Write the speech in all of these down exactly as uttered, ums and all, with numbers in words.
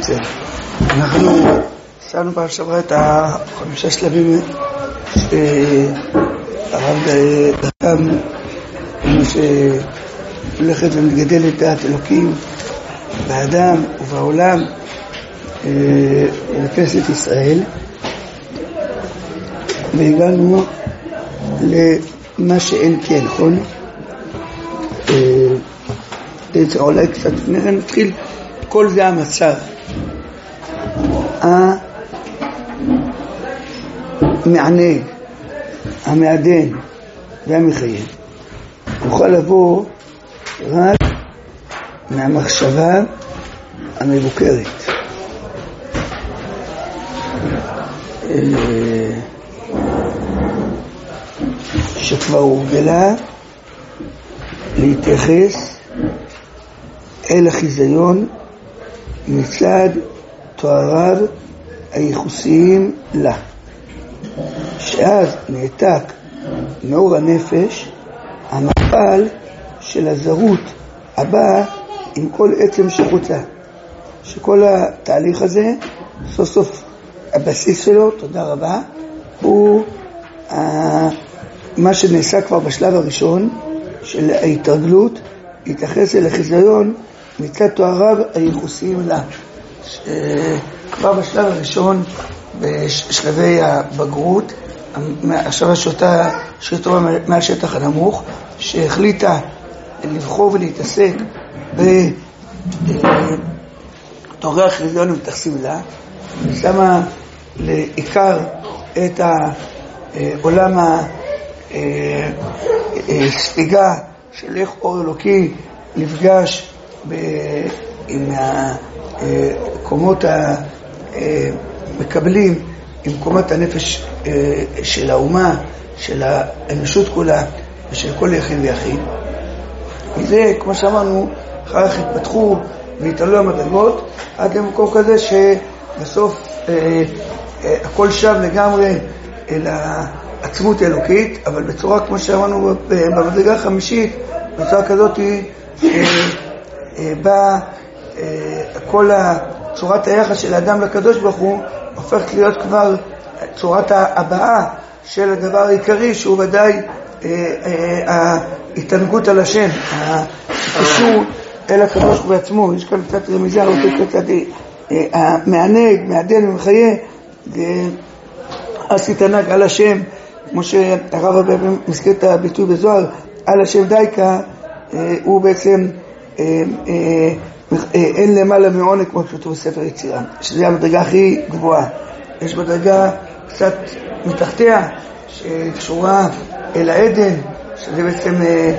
יוצא. אנחנו עשינו פעם שעברה את החמישה שלבים שהרב דרכם, כמו שהולכת ומתגדלת דעת אלוקים באדם ובעולם ובכנסת ישראל, והגענו למה שאין כן, נכון? אולי קצת לפני כן נתחיל. כל זה המצב המענג, המעדן והמחייב יכול לבוא רק מהמחשבה המבוקרת, שכבר הורגלה להתייחס אל החיזיון מצד תואריו הייחוסיים לה, שאז נעתק מאור הנפש המפעל של הזרות הבאה עם כל עצם שחוצה, שכל התהליך הזה סוף סוף הבסיס שלו, תודה רבה, הוא מה שנעשה כבר בשלב הראשון של ההתרגלות, להתייחס אל החיזיון מצד תואריו הייחוסיים לה. כבר בשלב הראשון, בשלבי הבגרות, עכשיו השוטה שטובה מהשטח הנמוך, שהחליטה לבחור ולהתעסק בתוארי החיזיון ומתייחסים לה, שמה לעיקר את העולם הספיגה של איך אור אלוקי נפגש עם הקומות המקבלים, עם קומת הנפש של האומה, של האנושות כולה ושל כל יחיד ויחיד. מזה, כמו שאמרנו, אחר כך התפתחו והתעלו המדרגות עד למקום כזה שבסוף הכל שב לגמרי אל העצמות האלוקית, אבל בצורה, כמו שאמרנו, במדרגה החמישית, בצורה כזאת בה כל צורת היחס של האדם לקדוש ברוך הוא הופכת להיות כבר צורת הבאה של הדבר העיקרי, שהוא ודאי ההתענגות על השם, הקישור אל הקדוש ברוך הוא בעצמו. יש כאן קצת רמיזה, רוצה קצת המענג, מעדן ומחיה, אז תתענג על השם, כמו שהרב הרבה מזכיר את הביטוי בזוהר, על השם דייקה, הוא בעצם אין למעלה מעונג, כמו שכתוב בספר יצירה, שזה המדרגה הכי גבוהה. יש מדרגה קצת מתחתיה שקשורה אל העדן, שזה בעצם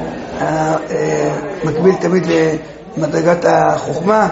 מקביל תמיד למדרגת החוכמה,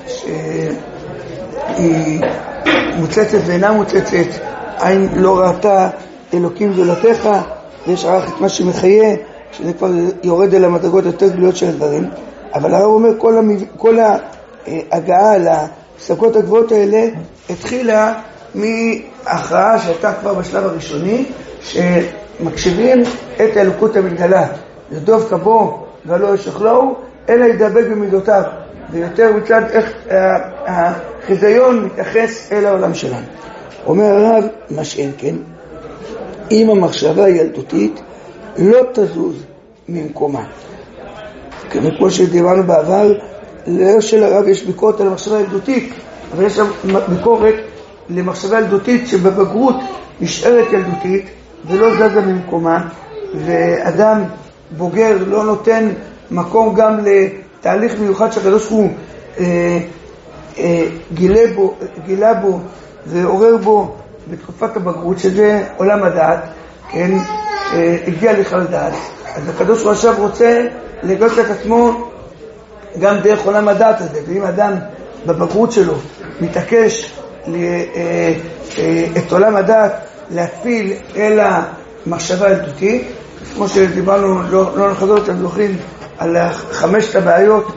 שהיא מוצצת ואינה מוצצת, עין לא ראתה אלוקים זולתך, ויש רק את מה שמחיה, שזה כבר יורד אל המדרגות יותר גדולות של הדברים. אבל הרב אומר, כל, המב... כל ההגעה להפסקות הגבוהות האלה התחילה מהכרעה שהייתה כבר בשלב הראשוני, שמקשיבים את האלוקות המתגלה, לדוב כבו ולא ישכלו, אלא ידבק במידותיו, ויותר מצד איך החיזיון מתייחס אל העולם שלנו. אומר הרב, מה שאין כן, אם המחשבה הילדותית לא תזוז ממקומה. כמו שדיברנו בעבר, לא של הרב יש ביקורת על המחשבה הילדותית, אבל יש ביקורת למחשבה ילדותית שבבגרות נשארת ילדותית ולא זזה ממקומה, ואדם בוגר לא נותן מקום גם לתהליך מיוחד שהקדוש ברוך הוא אה, אה, גילה בו, גילה בו ועורר בו בתקופת הבגרות, שזה עולם הדעת, כן, אה, הגיע לכלל דעת. אז הקדוש ברוך הוא עכשיו רוצה לגלות את עצמו גם דרך עולם הדעת הזה, ואם אדם בבגרות שלו מתעקש את עולם הדעת להפיל אל המחשבה הילדותית, כמו שדיברנו, לא, לא נחזור, אתם זוכרים על חמשת הבעיות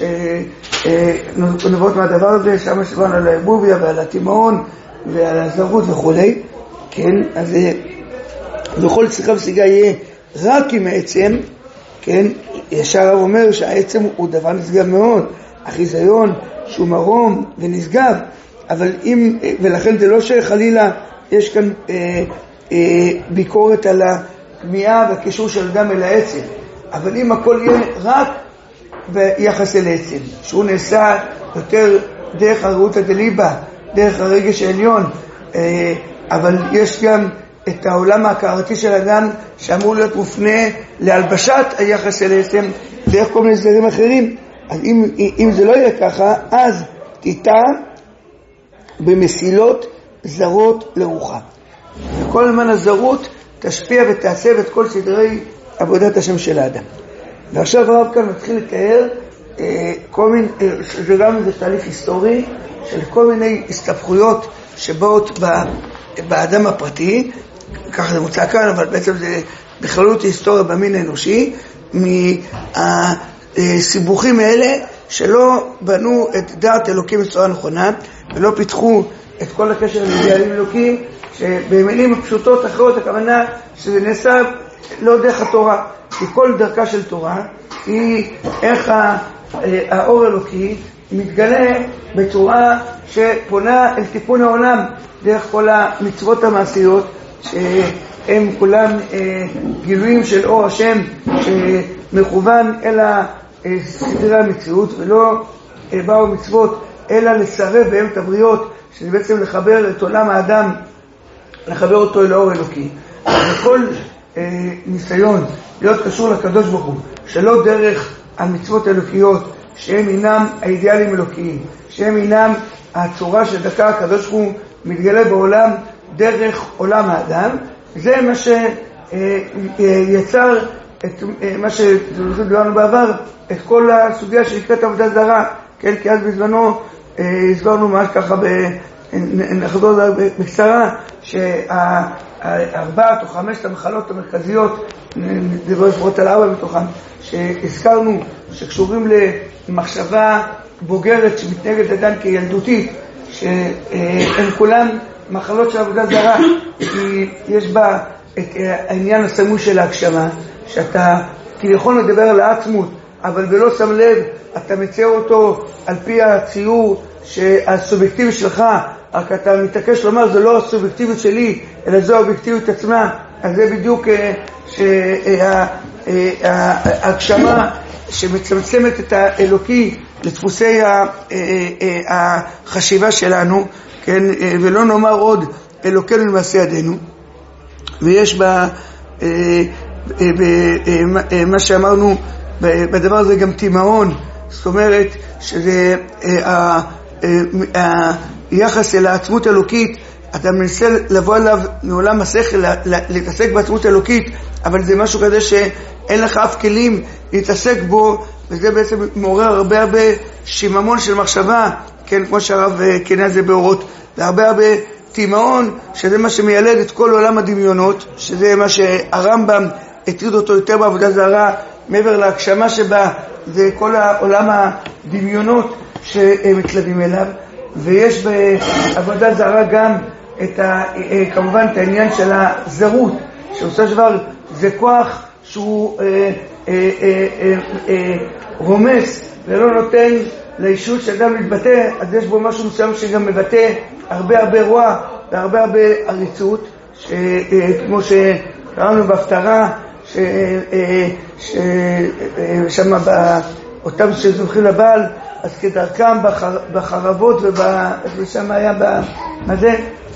שנובעות מהדבר הזה, שם שדיברנו על הערבוביה ועל התימהון ועל הזרות וכו'. כן, אז בכל שיחה ושיחה יהיה רק עם העצם, כן, ישר הרב אומר שהעצם הוא דבר נשגב מאוד, החיזיון שהוא מרום ונשגב, אבל אם, ולכן זה לא שחלילה יש כאן אה, אה, ביקורת על הכמיהה והקישור של אדם אל העצם, אבל אם הכל יהיה רק ביחס אל העצם, שהוא נעשה יותר דרך הרעותא דליבא, דרך הרגש העליון, אה, אבל יש גם את העולם ההכרתי של אדם שאמור להיות מופנה להלבשת היחס אל העצם דרך כל מיני סדרים אחרים. אז אם, אם זה לא יהיה ככה, אז תיטע במסילות זרות לרוחה. וכל הזמן הזרות תשפיע ותעצב את כל סדרי עבודת השם של האדם. ועכשיו הרב כאן מתחיל לתאר אה, כל מיני, אה, זה גם זה תהליך היסטורי של כל מיני הסתבכויות שבאות ב, באדם הפרטי, ככה זה מוצא כאן, אבל בעצם זה בכללות היסטוריה במין האנושי, מהסיבוכים האלה שלא בנו את דעת אלוקים בצורה נכונה, ולא פיתחו את כל הקשר לאידיאלים אלוקים, שבמילים הפשוטות אחרות הכוונה שזה נעשה לא דרך התורה, כי כל דרכה של תורה היא איך האור אלוקי מתגלה בצורה שפונה אל תיקון העולם דרך כל המצוות המעשיות שהם כולם גילויים של אור השם שמכוון אל סדרי המציאות, ולא באו מצוות אלא לסרב בהם את הבריות, שזה בעצם לחבר את עולם האדם, לחבר אותו אל האור אלוקי. וכל אה, ניסיון להיות קשור לקדוש ברוך הוא, שלא דרך המצוות האלוקיות, שהם אינם האידיאלים אלוקיים, שהם אינם הצורה שדקה הקדוש ברוך הוא מתגלה בעולם דרך עולם האדם, זה מה שיצר את מה שדיברנו בעבר, את כל הסוגיה שנקראת עבודה זרה, כן, כי אז בזמנו הסברנו ממש ככה נחזור בקצרה שהארבעת או חמשת המחלות המרכזיות, נדבר לפחות על ארבע מתוכם, שהזכרנו שקשורים למחשבה בוגרת שמתנהגת עדיין כילדותית, שהן כולם מחלות של עבודה זרה, כי יש בה את העניין הסמוי של ההגשמה, שאתה כביכול מדבר על העצמות, אבל בלא שם לב אתה מצייר אותו על פי הציור שהסובייקטיבי שלך, רק אתה מתעקש לומר זה לא הסובייקטיבית שלי אלא זו האובייקטיבית עצמה. אז זה בדיוק ההגשמה שמצמצמת את האלוקי לדפוסי החשיבה שלנו, כן, ולא נאמר עוד אלוקינו למעשה ידינו. ויש בה מה שאמרנו בדבר הזה גם תימהון, זאת אומרת שזה היחס אל העצמות אלוקית, אתה מנסה לבוא אליו מעולם השכל, להתעסק בעצמות אלוקית, אבל זה משהו כזה שאין לך אף כלים להתעסק בו, וזה בעצם מעורר הרבה הרבה שיממון של מחשבה, כן, כמו שהרב כנה זה באורות, והרבה הרבה תימהון, שזה מה שמיילד את כל עולם הדמיונות, שזה מה שהרמב"ם הטריד אותו יותר בעבודה זרה, מעבר להגשמה שבה, זה כל העולם הדמיונות שמתלווים אליו. ויש בעבודה זרה גם את ה, כמובן את העניין של הזרות, שעושה דבר זה כוח שהוא אה, אה, אה, אה, אה, רומס ולא נותן לישות שאדם להתבטא, אז יש בו משהו מסוים שגם מבטא הרבה הרבה רוע והרבה הרבה עריצות, ש, אה, כמו שקראנו בהפטרה, ששם באותם שזוכים לבעל, אז כדרכם בחרבות ושם היה מה זה?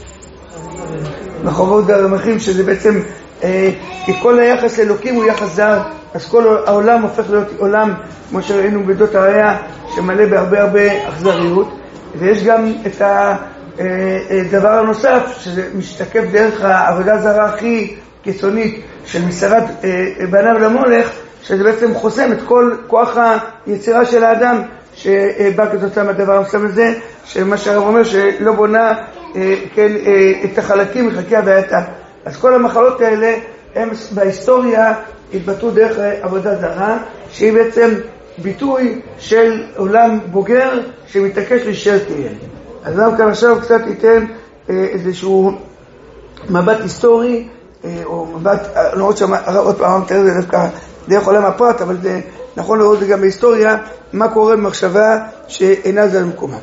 בחרבות והרמחים, שזה בעצם כי כל היחס לאלוקים הוא יחס זר, אז כל העולם הופך להיות עולם כמו שראינו בדות הראיה שמלא בהרבה הרבה אכזריות. ויש גם את הדבר הנוסף שזה משתקף דרך העבודה זרה הכי קיצונית של מסרת בניו למולך, שזה בעצם חוסם את כל כוח היצירה של האדם שבא כתוצאה מהדבר המסוים הזה, שמה שהרב אומר שלא בונה כן, את החלקים מחלקי הווייתה. אז כל המחלות האלה הם בהיסטוריה התבטאו דרך עבודה זרה, שהיא בעצם ביטוי של עולם בוגר שמתעקש להישאר תהיה. אז גם כאן עכשיו קצת ייתן איזשהו מבט היסטורי, או מבט, למרות שעוד פעם מתאר זה דווקא דרך עולם הפרט, אבל זה נכון לראות גם בהיסטוריה מה קורה במחשבה שאינה זה במקומה.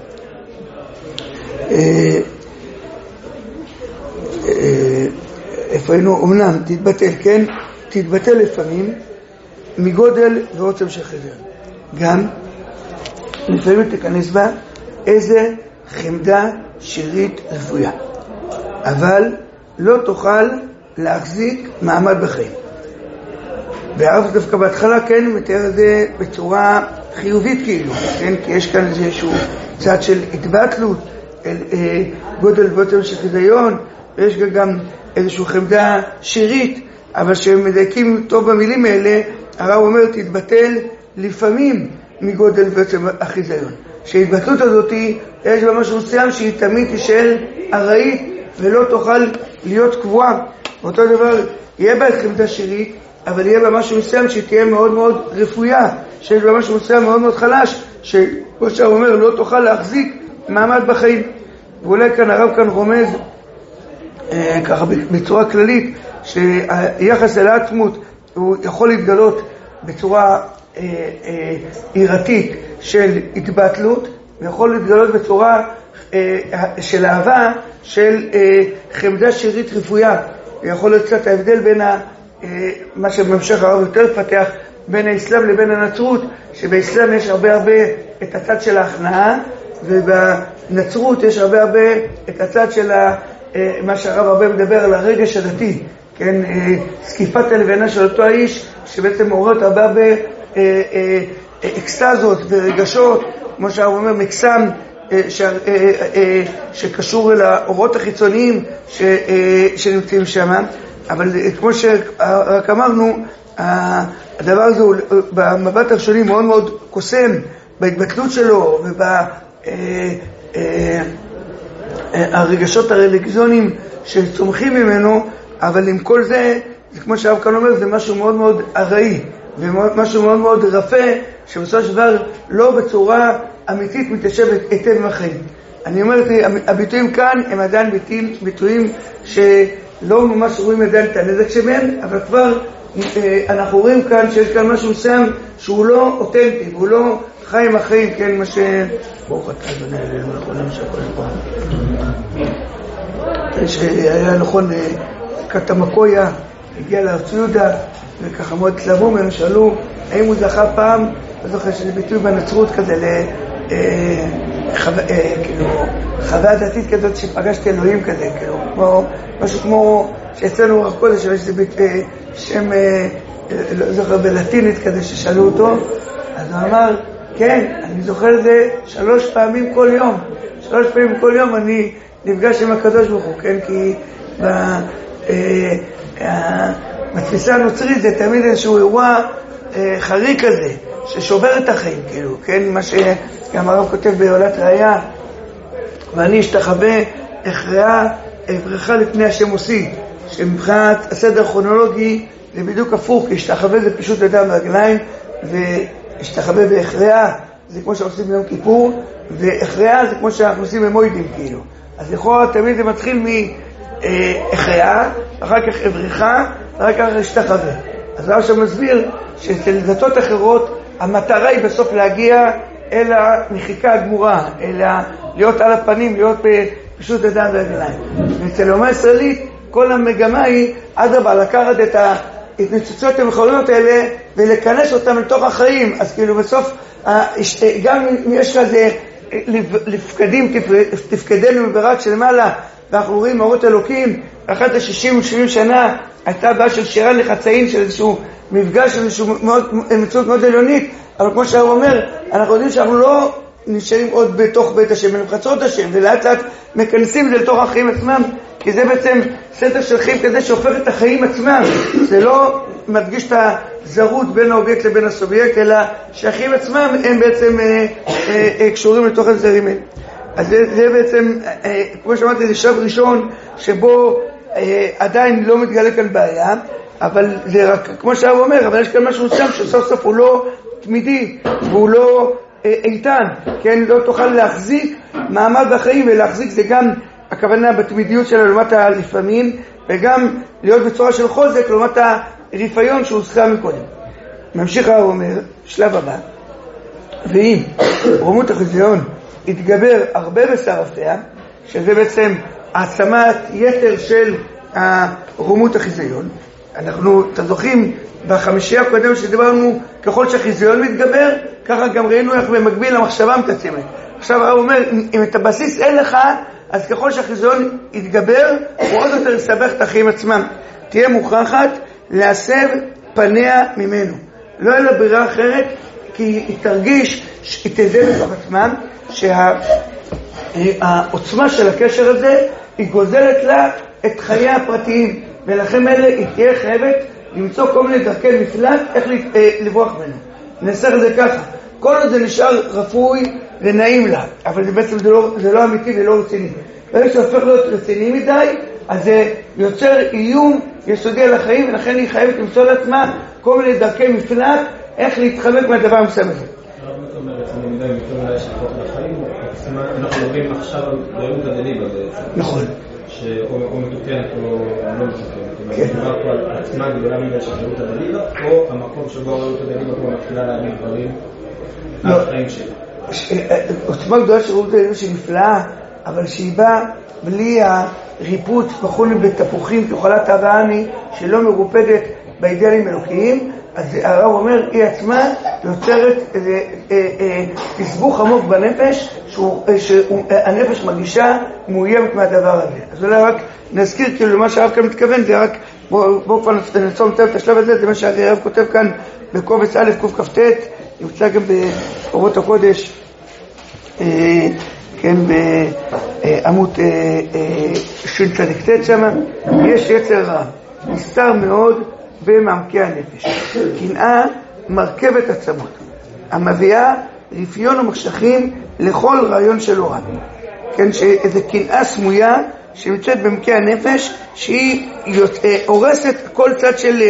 איפה היינו? אמנם תתבטל, כן? תתבטל לפעמים מגודל ועוצם של חזר. גם לפעמים תיכנס בה איזה חמדה שירית רפויה, אבל לא תוכל להחזיק מעמד בחיים. והרב דווקא בהתחלה כן מתאר את זה בצורה חיובית כאילו, כן? כי יש כאן איזשהו צד של התבטלות, אל, אה, גודל ועוצם של חיזיון, ויש גם איזושהי חמדה שירית, אבל שמדייקים טוב במילים האלה, הרב אומר תתבטל לפעמים מגודל ועוצם החיזיון. שההתבטלות הזאת יש בה משהו מסוים שהיא תמיד תישאר ארעית ולא תוכל להיות קבועה. באותו דבר יהיה בה חמדה שירית, אבל יהיה בה משהו מסוים שהיא תהיה מאוד מאוד רפויה, שיש בה משהו מסוים מאוד מאוד חלש, שכמו שהרב אומר לא תוכל להחזיק מעמד בחיים. ואולי כאן הרב כאן רומז אה, ככה בצורה כללית שהיחס אל העצמות הוא יכול להתגלות בצורה אה, אה, עירתית של התבטלות, ויכול להתגלות בצורה אה, של אהבה של אה, חמדה שירית רפויה. ויכול להיות קצת ההבדל בין ה, אה, מה שבמשך הרב יותר לפתח בין האסלאם לבין הנצרות, שבאסלאם יש הרבה הרבה את הצד של ההכנעה, ובנצרות יש הרבה הרבה את הצד של ה, אה, מה שהרב הרבה מדבר על הרגש הדתי, כן, אה, סקיפת הלבנה של אותו האיש שבעצם מעוררת הרבה הרבה אה, אה, אקסטזות ורגשות, כמו שהרב אומר, מקסם אה, ש, אה, אה, שקשור אל האורות החיצוניים ש, אה, שנמצאים שם. אבל כמו שרק אמרנו, הדבר הזה הוא במבט הראשוני מאוד מאוד קוסם בהתבטלות שלו וברגשות הרליגיוזיים שצומחים ממנו, אבל עם כל זה, זה כמו שהרב כאן אומר, זה משהו מאוד מאוד ארעי ומשהו מאוד מאוד רפה, שבסופו של דבר לא בצורה אמיתית מתיישבת היטב עם החיים. אני אומר, הביטויים כאן הם עדיין ביטויים, ביטויים שלא ממש רואים עדיין את הנזק שבהם, אבל כבר אנחנו רואים כאן שיש כאן משהו מסוים שהוא לא אותנטי, והוא לא חי עם החיים, כן, מה ש... ברוך אתה אדוני אלינו, נכון למשל כל פעם. שהיה נכון, קטמקויה הגיע לארץ יהודה, וככה מאוד התלהבו ממנו, שאלו האם הוא זכה פעם, לא זוכר שזה ביטוי בנצרות כזה ל... כאילו חוויה דתית כזאת שפגשתי אלוהים כזה, כאילו כמו משהו כמו שאצלנו רק קודש יש איזה שם לא זוכר בלטינית כזה ששאלו אותו, אז הוא אמר כן, אני זוכר את זה שלוש פעמים כל יום, שלוש פעמים כל יום אני נפגש עם הקדוש ברוך הוא, כן, כי בתפיסה הנוצרית זה תמיד איזשהו אירוע חריג כזה ששובר את החיים, כאילו, כן, מה שגם הרב כותב בעולת ראיה, ואני אשתחווה הכרעה אברכה לפני השם עושי, שמבחינת הסדר הכרונולוגי זה בדיוק הפוך, כי אשתחווה זה פשוט ידיים ורגליים, ואשתחווה בהכרעה זה כמו שעושים ביום כיפור, והכרעה זה כמו שאנחנו עושים במוידים, כאילו. אז לכאורה תמיד זה מתחיל מהכרעה, אחר כך אברכה, אחר כך אשתחווה. אז הרב שם מסביר שאצל דתות אחרות המטרה היא בסוף להגיע אל המחיקה הגמורה, אלא להיות על הפנים, להיות פשוט ידיים ורגליים. ואצל האומה הישראלית כל המגמה היא אדרבה לקחת את ההתנצצויות המכוניות האלה ולכנס אותם לתוך החיים. אז כאילו בסוף גם אם יש כזה לפקדים תפקדנו מברק של מעלה, ואנחנו רואים אורות אלוקים, אחת ה-שישים ו-שבעים שנה הייתה בעיה של שירה לחצאים, של איזשהו מפגש, של איזשהו מציאות מאוד עליונית, אבל כמו שהרב אומר, אנחנו יודעים שאנחנו לא נשארים עוד בתוך בית השם, אנחנו חצרות השם, ולאט לאט מכנסים את זה לתוך החיים עצמם, כי זה בעצם סדר של חיים כזה שהופך את החיים עצמם. זה לא מדגיש את הזרות בין האובייקט לבין הסובייקט, אלא שהחיים עצמם הם בעצם אה, אה, אה, קשורים לתוך הזרים האלה. אז זה, זה בעצם, אה, כמו שאמרתי, זה שלב ראשון שבו אה, עדיין לא מתגלה כאן בעיה, אבל זה רק, כמו שהרב אומר, אבל יש כאן משהו שם שסוף סוף הוא לא תמידי, והוא לא אה, איתן, כן? לא תוכל להחזיק מעמד בחיים, ולהחזיק זה גם הכוונה בתמידיות שלה לעומת הלפעמים, וגם להיות בצורה של חוזק לעומת הרפיון שהוזכר מקודם. ממשיך הרב אומר, שלב הבא, ואם רוממות החיזיון יתגבר הרבה בשרפיה, שזה בעצם העצמת יתר של רוממות החיזיון, אנחנו, אתם זוכרים, בחמישייה הקודם שדיברנו, ככל שהחיזיון מתגבר, ככה גם ראינו איך במקביל המחשבה מתעצמת. עכשיו הרב אומר, אם את הבסיס אין לך, אז ככל שהחיזיון יתגבר, הוא עוד יותר יסבך את החיים עצמם. תהיה מוכרחת להסב פניה ממנו. לא יהיה לה ברירה אחרת, כי היא תרגיש, היא תדע בתוך עצמם, שהעוצמה של הקשר הזה, היא גוזלת לה את חייה הפרטיים. ולכן אלה היא תהיה חייבת למצוא כל מיני דרכי מפלט, איך לברוח ממנו. ננסח את זה ככה. כל עוד זה נשאר רפוי ונעים לה, אבל זה בעצם זה לא, זה לא אמיתי ולא רציני. ברגע שהופך להיות רציני מדי, אז זה יוצר איום יסודי על החיים, ולכן היא חייבת למצוא לעצמה כל מיני דרכי מפלט, איך להתחמק מהדבר המסוים הזה. הרב אומר רציני מדי, מתוך אולי שפחות לחיים, אנחנו רואים עכשיו על רעות הדליבה בעצם. נכון. שאו מתוקנת או לא מתוקנת. כן. מדובר פה על עצמה גדולה מדי של רעות הדליבה, או המקום שבו רעות הדליבה פה מתחילה להגיד דברים על החיים שלה. עוצמה גדולה של רעות הדליבה שהיא נפלאה, אבל שהיא באה בלי הריפוץ בחולי בתפוחים כחולת אברהמי שלא מרופדת באידאלים אלוקיים, אז הרב אומר, היא עצמה יוצרת תסבוך עמוק בנפש, שהנפש מרגישה מאוימת מהדבר הזה. אז אולי רק נזכיר כאילו למה שהרב כאן מתכוון, זה רק, בואו כבר נצור מצב את השלב הזה, זה מה שהרב כותב כאן בקובץ א' קכ"ט, נמצא גם באורות הקודש, כן, בעמוד של צדקת שם, יש יצר רע, נסתר מאוד במעמקי הנפש. קנאה מרכבת עצמות, המביאה רפיון ומחשכים לכל רעיון של אורן. כן, שאיזו קנאה סמויה שנמצאת במעמקי הנפש, שהיא הורסת כל צד של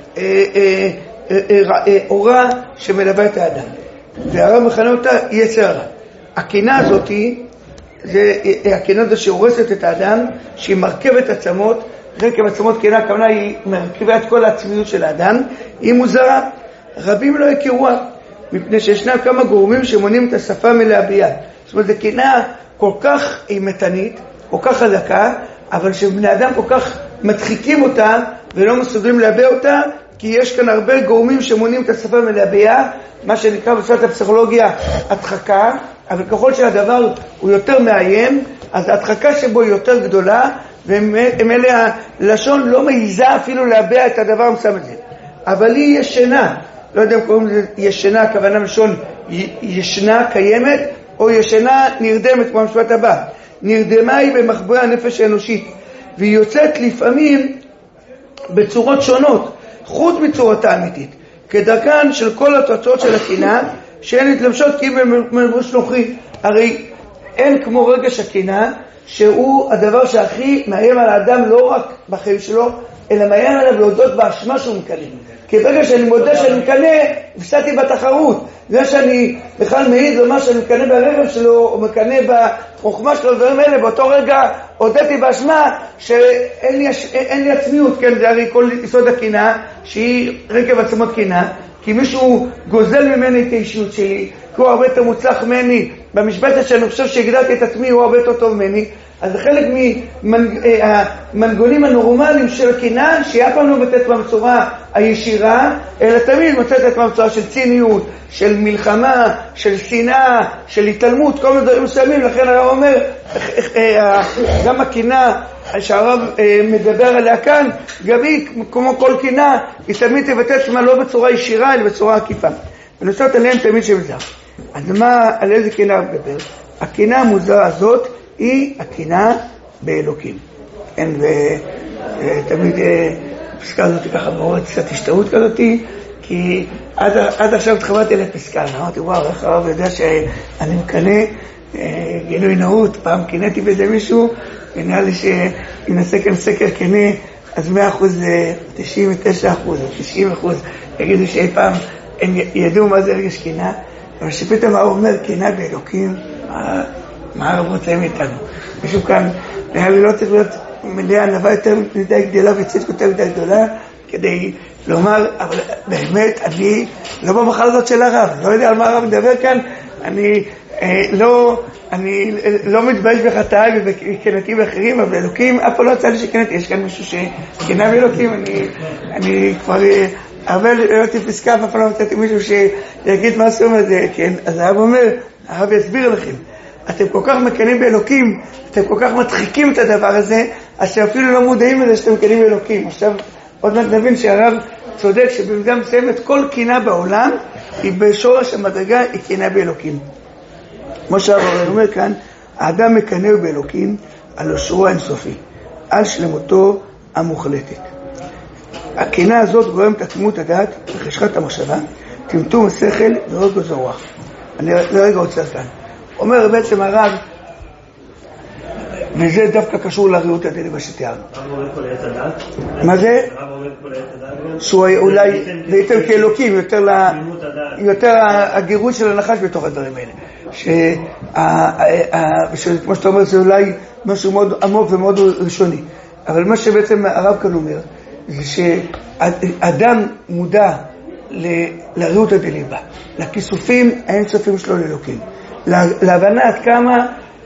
אורה שמלווה את האדם. והרב מכנה אותה יצר הרע. הקנאה הזאת, זה הקנאה הזאת שהורסת את האדם, שהיא מרכבת עצמות, רקב עצמות קנאה, הכוונה היא מרכיבה את כל העצמיות של האדם, היא מוזרה. רבים לא יכירוה, מפני שישנם כמה גורמים שמונים את השפה מלהביע. זאת אומרת, זו קנאה כל כך אימתנית, כל כך חזקה, אבל שבני אדם כל כך מדחיקים אותה ולא מסוגלים להביע אותה, כי יש כאן הרבה גורמים שמונים את השפה מלהביע, מה שנקרא בשפת הפסיכולוגיה הדחקה, אבל ככל שהדבר הוא יותר מאיים, אז ההדחקה שבו היא יותר גדולה, והם אלה הלשון לא מעיזה אפילו להביע את הדבר המסוים הזה. אבל היא ישנה, לא יודע אם קוראים לזה ישנה, הכוונה מלשון ישנה קיימת, או ישנה נרדמת, כמו המשפט הבא. נרדמה היא במחבואי הנפש האנושית, והיא יוצאת לפעמים בצורות שונות, חוץ מצורתה האמיתית, כדרכן של כל התוצאות של הקנאה, שהן מתלבשות כי מלבוש נוכרי. הרי אין כמו רגש הקנאה, שהוא הדבר שהכי מאיים על האדם לא רק בחיים שלו, אלא מאיים עליו להודות באשמה שהוא מקנא. כי ברגע שאני מודה שאני מקנא, הפסדתי בתחרות. זה שאני בכלל מעיד למה שאני מקנא ברגל שלו, או מקנא בחוכמה שלו, דברים האלה, באותו רגע הודיתי באשמה שאין לי, אין לי עצמיות, כן, זה הרי כל יסוד הקנאה, שהיא רקב עצמות קנאה, כי מישהו גוזל ממני את האישיות שלי, כי הוא הרבה יותר מוצלח ממני, במשבצת שאני חושב שהגדרתי את עצמי, הוא הרבה יותר טוב ממני. אז זה חלק מהמנגונים הנורמליים של הקנאה, שהיא אף פעם לא מתת בצורה הישירה, אלא תמיד מתת בצורה של ציניות, של מלחמה, של שנאה, של התעלמות, כל מיני דברים מסוימים. לכן הרב אומר, גם הקנאה שהרב מדבר עליה כאן, גם היא, כמו כל קנאה, היא תמיד תבטא עצמה לא בצורה ישירה, אלא בצורה עקיפה. ונוסעת עליהם תמיד שמזר. אז מה, על איזה קנאה מדבר? הקנאה המוזרה הזאת היא הקנאה באלוקים. כן, ותמיד הפסקה הזאת ככה בעוד קצת השתאות כזאת, כי עד, עד עכשיו התחברתי לפסקה, אמרתי, וואו, איך הרב יודע שאני מקנא, גילוי נאות, פעם קינאתי בזה מישהו, ונראה לי שינסה כאן סקר קנה, אז מאה אחוז זה תשעים ותשעה אחוז, או תשעים אחוז, יגידו שאי פעם הם ידעו מה זה רגש קנאה, אבל שפתאום הרב אומר קנאה באלוקים, מה, מה הרב רוצה מאיתנו? מישהו כאן, נראה לי לא צריך להיות מלאה ענווה יותר מדי גדולה וצדקות יותר מדי גדולה, כדי לומר, אבל באמת, אני לא במחל הזאת של הרב, לא יודע על מה הרב מדבר כאן, אני אה, לא, אני לא מתבייש בחטאי ובקנאתי באחרים, אבל אלוקים, אף פעם לא יצא לי שקנאתי, יש כאן מישהו שקנא באלוקים, אני, אני כבר אה, הרבה לא אותי פסקה, אף פעם לא מצאתי מישהו שיגיד מה עשו מזה, כן, אז הרב אומר, הרב יסביר לכם, אתם כל כך מקנאים באלוקים, אתם כל כך מדחיקים את הדבר הזה, אז שאפילו לא מודעים לזה שאתם מקנאים באלוקים. עכשיו, עוד מעט נבין שהרב צודק שבמידה מסוימת כל קנאה בעולם היא בשורש המדרגה, היא קנאה באלוקים. כמו שהרב אומר כאן, האדם מקנא באלוקים על אושרו האינסופי, על שלמותו המוחלטת. הקנאה הזאת גורמת עצמות הדעת וחשכת המחשבה, טמטום השכל ורוגע הרוח. אני לרגע עוצר כאן. אומר בעצם הרב, וזה דווקא קשור לריאות הדליבה שתיארנו. הרב אומר כל עת הדעת? מה זה? הרב אומר כל עת הדעת? שהוא אולי בעצם כאלוקים, יותר הגירוש של הנחש בתוך הדברים האלה. שכמו שאתה אומר, זה אולי משהו מאוד עמוק ומאוד ראשוני. אבל מה שבעצם הרב כאן אומר, זה שאדם מודע לריאות הדליבה, לכיסופים האינסופיים שלו לאלוקים. להבנה עד כמה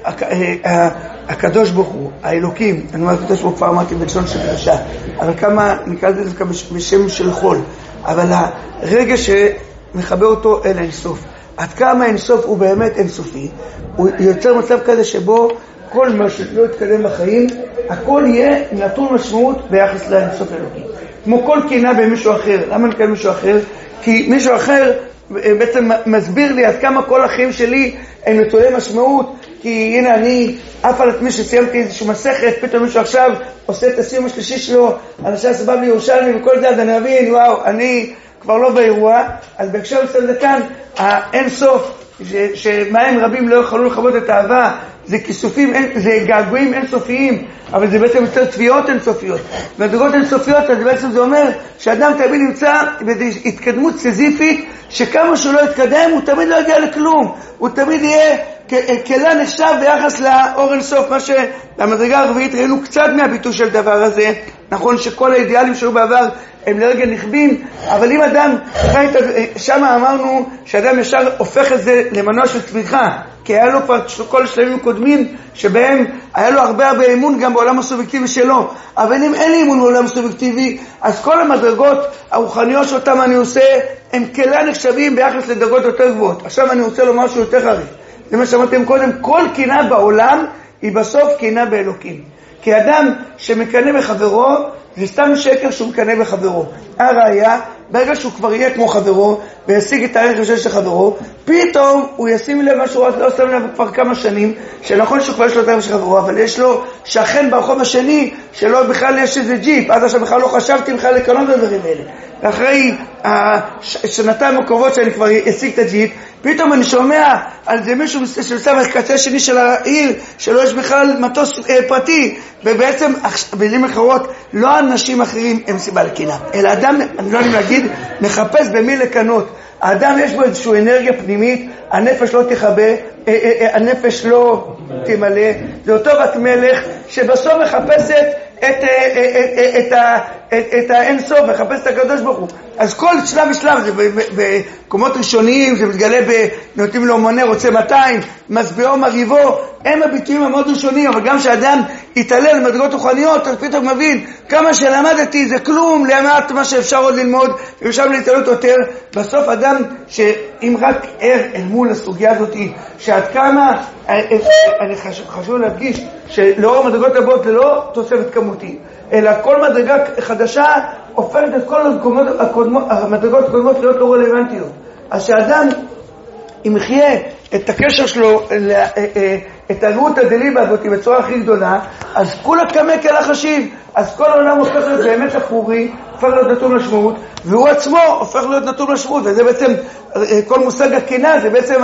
הקדוש ברוך הוא, האלוקים, אני אומר הקדוש ברוך הוא כבר אמרתי בלשון של קדושה, אבל כמה נקרא את זה בשם של חול, אבל הרגע שמחבר אותו אל האינסוף, עד כמה האינסוף הוא באמת אינסופי, הוא יוצר מצב כזה שבו כל מה שלא יתקדם בחיים, הכל יהיה נתון משמעות ביחס לאינסוף האלוקים. כמו כל קנאה במישהו אחר. למה נקרא מישהו אחר? כי מישהו אחר בעצם מסביר לי עד כמה כל החיים שלי הם נטולי משמעות, כי הנה אני, אף על עצמי שסיימתי איזושהי מסכת, פתאום מישהו עכשיו עושה את הסיום השלישי שלו, אנשי הסבב לירושלמי וכל זה, אז אני מבין, וואו, אני כבר לא באירוע. אז בהקשר לסדר כאן, האין סוף, שמהם רבים לא יכולו לחוות את האהבה, זה כיסופים, זה געגועים אינסופיים, אבל זה בעצם יותר תביעות אינסופיות. והדרגות אינסופיות, אז בעצם זה אומר שאדם תמיד נמצא בהתקדמות סזיפית, שכמה שהוא לא יתקדם, הוא תמיד לא יגיע לכלום. הוא תמיד יהיה כלה נחשב ביחס לאור אינסוף, מה שבמדרגה הרביעית ראינו קצת מהביטוי של דבר הזה. נכון שכל האידיאלים שהיו בעבר הם לרגע נכבים, אבל אם אדם, שם אמרנו שאדם ישר הופך את זה למנוע של צמיחה, כי היה לו כבר כל שלבים קודמים שבהם היה לו הרבה הרבה אימון גם בעולם הסובייקטיבי שלו. אבל אם אין לי אימון בעולם הסובייקטיבי, אז כל המדרגות הרוחניות שאותם אני עושה הם כלה נחשבים ביחס לדרגות יותר גבוהות. עכשיו אני רוצה לומר משהו יותר חריף. זה מה שאמרתם קודם, כל קנאה בעולם היא בסוף קנאה באלוקים. כי אדם שמקנא בחברו, זה סתם שקר שהוא מקנא בחברו. הראיה, ברגע שהוא כבר יהיה כמו חברו, וישיג את הערך השל של חברו, פתאום הוא ישים לב משהו, לא שם לב כבר כמה שנים, שנכון שהוא כבר יש לו את הערך של חברו, אבל יש לו שכן ברחוב השני, שלא בכלל יש איזה ג'יפ, עד עכשיו בכלל לא חשבתי בכלל לקנות את הדברים האלה. ואחרי השנתיים הקרובות שאני כבר אשיג את הג'יפ, פתאום אני שומע על זה מישהו שנמצא בקצה השני של העיר, שלא יש בכלל מטוס אה, פרטי, ובעצם, במילים אחרות, לא אנשים אחרים הם סיבה לקנאה, אלא אדם, אני לא יודעים להגיד, מחפש במי לקנות. האדם יש בו איזושהי אנרגיה פנימית, הנפש לא תחבא, אה, אה, אה, הנפש לא תמלא, זה אותו בת מלך שבסוף מחפשת את, את, את, את, את האין סוף, מחפש את הקדוש ברוך הוא. אז כל שלב ושלב, זה במקומות ראשוניים, זה מתגלה בנותנים לו מונה, רוצה מאתיים, מסביעו מריבו, הם הביטויים המאוד ראשוניים, אבל גם שאדם יתעלל למדרגות רוחניות, אז פתאום מבין, כמה שלמדתי זה כלום, למעט מה שאפשר עוד ללמוד, ואפשר להתעלות יותר. בסוף אדם שאם רק ער אל מול הסוגיה הזאת, שעד כמה, אני חשוב, חשוב להדגיש, שלאור המדרגות הבאות זה לא תוספת כמותי, אלא כל מדרגה חדשה הופכת את כל המדרגות הקודמות להיות לא רלוונטיות. אז שאדם, אם יחיה את הקשר שלו, את הריאות הדליבה הזאת בצורה הכי גדולה, אז כולה קמה כאלה חשיב, אז כל העולם הופך להיות באמת אפורי, הופך להיות נתון משמעות, והוא עצמו הופך להיות נתון משמעות, וזה בעצם, כל מושג הקנאה, זה בעצם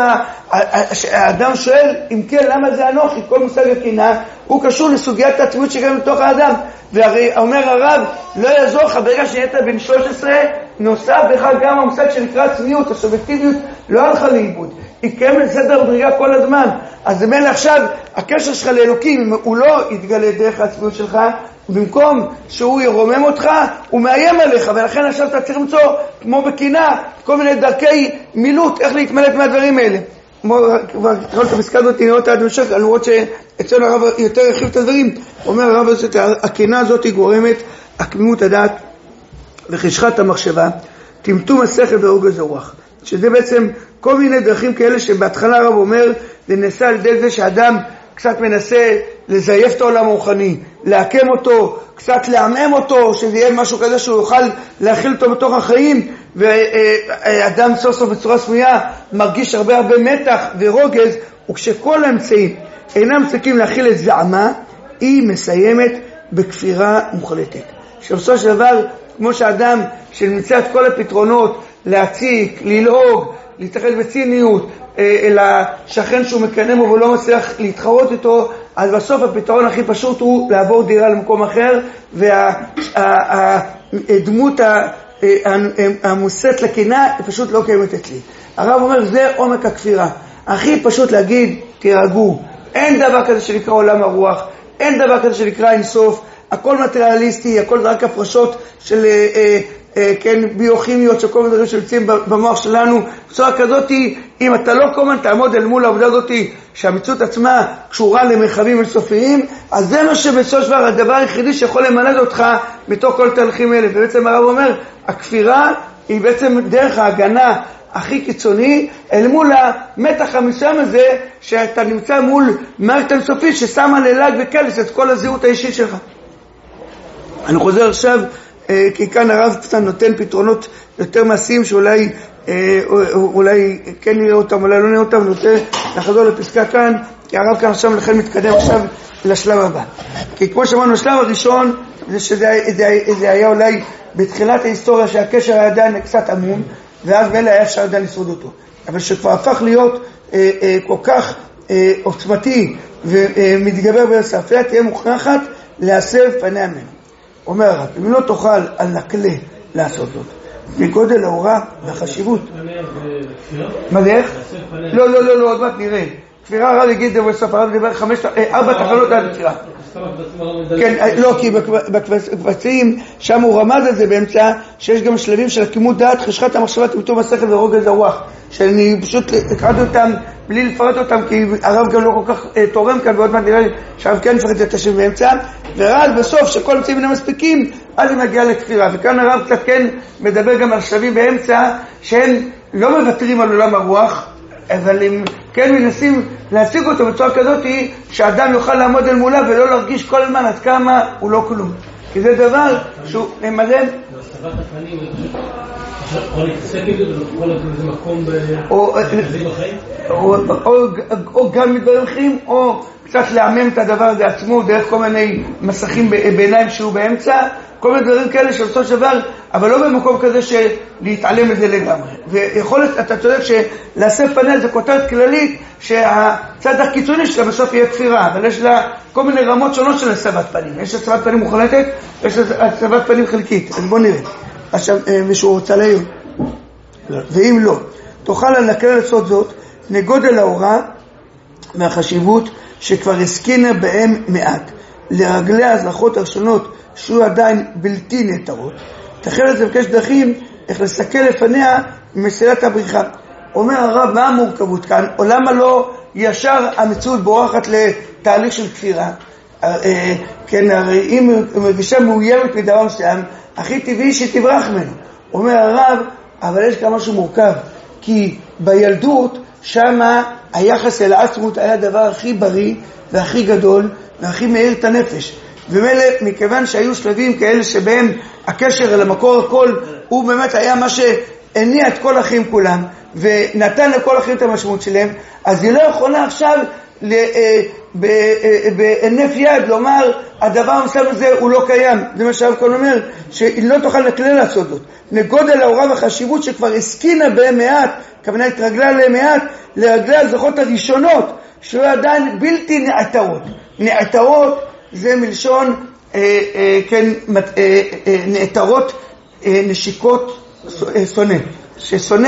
האדם שואל, אם כן, למה זה אנוכי? כל מושג הקנאה הוא קשור לסוגיית העצמיות שגם בתוך האדם. והרי אומר הרב, לא יעזור לך, ברגע שנהיית בן שלוש עשרה, נוסף בכלל גם המושג שנקרא עצמיות, הסובייקטיביות, לא הלכה לאיבוד. היא קיימת בסדר מדרגה כל הזמן. אז מילא עכשיו, הקשר שלך לאלוקים, הוא לא יתגלה דרך העצמיות שלך, במקום שהוא ירומם אותך, הוא מאיים עליך, ולכן עכשיו אתה צריך למצוא, כמו בקינה, כל מיני דרכי מילוט, איך להתמלט מהדברים האלה. כבר תחול את הפסקה הזאת, נראה אותה עד משך, למרות שאצלנו הרב יותר הרחיב את הדברים, אומר הרב הזאת, הקינה הזאת היא גורמת עקמימות הדעת וחשכת המחשבה, טמטום השכל ורוגז הרוח, שזה בעצם כל מיני דרכים כאלה שבהתחלה הרב אומר, זה נעשה על ידי זה שאדם קצת מנסה לזייף את העולם הרוחני, להקם אותו, קצת לעמם אותו, שזה יהיה משהו כזה שהוא יוכל להכיל אותו בתוך החיים, ואדם סוף סוף בצורה סמויה מרגיש הרבה הרבה מתח ורוגז, וכשכל האמצעים אינם מספיקים להכיל את זעמה, היא מסיימת בכפירה מוחלטת. שבסופו של דבר, כמו שאדם שנמצא את כל הפתרונות, להציק, ללעוג, להתאחד בציניות, אלא שכן שהוא מקנם בו ולא מצליח להתחרות איתו, אז בסוף הפתרון הכי פשוט הוא לעבור דירה למקום אחר, והדמות המוסת לקינה פשוט לא קיימת אצלי. הרב אומר, זה עומק הכפירה. הכי פשוט להגיד, תירגעו. אין דבר כזה שנקרא עולם הרוח, אין דבר כזה שנקרא אינסוף, הכל מטריאליסטי, הכל רק הפרשות של אה, אה, כן, ביוכימיות, של כל מיני דברים שיוצאים במוח שלנו. בצורה כזאת, אם אתה לא קומן תעמוד אל מול העובדה הזאת שהמציאות עצמה קשורה למרחבים אינסופיים, אז זה מה שבסופו של דבר הדבר היחידי שיכול למלד אותך מתוך כל תהליכים האלה. ובעצם הרב אומר, הכפירה היא בעצם דרך ההגנה הכי קיצוני אל מול המתח המסוים הזה שאתה נמצא מול מערכת אינסופית ששמה ללעג וקלס את כל הזהות האישית שלך. אני חוזר עכשיו, כי כאן הרב קצת נותן פתרונות יותר מעשיים שאולי אולי כן נראה אותם, אולי לא נראה אותם, אני רוצה לחזור לפסקה כאן, כי הרב כאן עכשיו לכן מתקדם עכשיו לשלב הבא. כי כמו שאמרנו, השלב הראשון זה שזה זה, זה היה אולי בתחילת ההיסטוריה שהקשר היה עדיין קצת עמום, ואז מילא היה אפשר עדיין לשרוד אותו. אבל שכבר הפך להיות אה, אה, כל כך אה, עוצמתי ומתגבר בספיה, תהיה מוכרחת להסב פניה ממנו. אומר הרב, אם לא תוכל על נקלה לעשות זאת, מגודל ההוראה והחשיבות. מה זה איך? לא, לא, לא, לא, עוד מעט נראה. כפירה הרב יגיד בסוף, הרב דיבר חמש, ארבע תחנות עד כפירה. כן, לא, כי בקבצים שם הוא רמז על זה באמצע שיש גם שלבים של עקימות דעת, חשכת המחשבה, טמטום השכל ורוגז הרוח, שאני פשוט הקראתי אותם בלי לפרט אותם, כי הרב גם לא כל כך תורם כאן, ועוד מעט נראה לי שהרב כן פרט את השם באמצע, ורק בסוף שכל אמצעים אינם מספיקים, אז היא מגיעה לכפירה. וכאן הרב קצת כן מדבר גם על שלבים באמצע שהם לא מוותרים על עולם הרוח, אבל הם כן מנסים להשיג אותו בצורה כזאת שאדם יוכל לעמוד אל מולה ולא להרגיש כל הזמן עד כמה הוא לא כלום. כי זה דבר שהוא ממלא... בהסתרת הפנים, או להתעסק עם זה ולכל איזה מקום בחיים? או גם מדברים אחרים, או קצת להמם את הדבר הזה עצמו דרך כל מיני מסכים בעיניים שהוא באמצע, כל מיני דברים כאלה שבסופו של דבר, אבל לא במקום כזה שלהתעלם מזה לגמרי. ויכול להיות, אתה צודק שלהסב פניה זה כותרת כללית שהצד הקיצוני שלה בסוף יהיה כפירה, אבל יש לה כל מיני רמות שונות של הסבת פנים. יש הסבת פנים מוחלטת, יש הסבת פנים חלקית. אז בוא נראה. עכשיו מישהו רוצה להעיר. ואם לא, תוכל לנקל לעשות זאת נגודל ההוראה מהחשיבות שכבר הסכינה בהם מעט. לרגלי ההזלחות הראשונות שהוא עדיין בלתי נתרות, תחל את זה בקש דרכים איך לסכל לפניה מסילת הבריחה. אומר הרב, מה המורכבות כאן? או למה לא ישר המציאות בורחת לתהליך של כפירה? כן, הרי אם מרגישה מאוימת מדבר מסוים, הכי טבעי שתברח ממנו. אומר הרב, אבל יש גם משהו מורכב, כי בילדות שמה היחס אל העצמות היה הדבר הכי בריא והכי גדול והכי מאיר את הנפש. ומילא, מכיוון שהיו שלבים כאלה שבהם הקשר אל המקור הכל, הוא באמת היה מה שהניע את כל החיים כולם, ונתן לכל החיים את המשמעות שלהם, אז היא לא יכולה עכשיו בהינף יד לומר, הדבר המסוים הזה הוא לא קיים. זה מה שהרב כאן אומר, שהיא לא תוכל לכלל לעשות זאת. לגודל ההוראה והחשיבות שכבר הסכינה בהם מעט, כוונה התרגלה להם מעט, לרגלי הזכות הראשונות, שהוא עדיין בלתי נעתרות. נעתרות זה מלשון אה, אה, כן, אה, אה, נעתרות אה, נשיקות אה, שונא. ששונא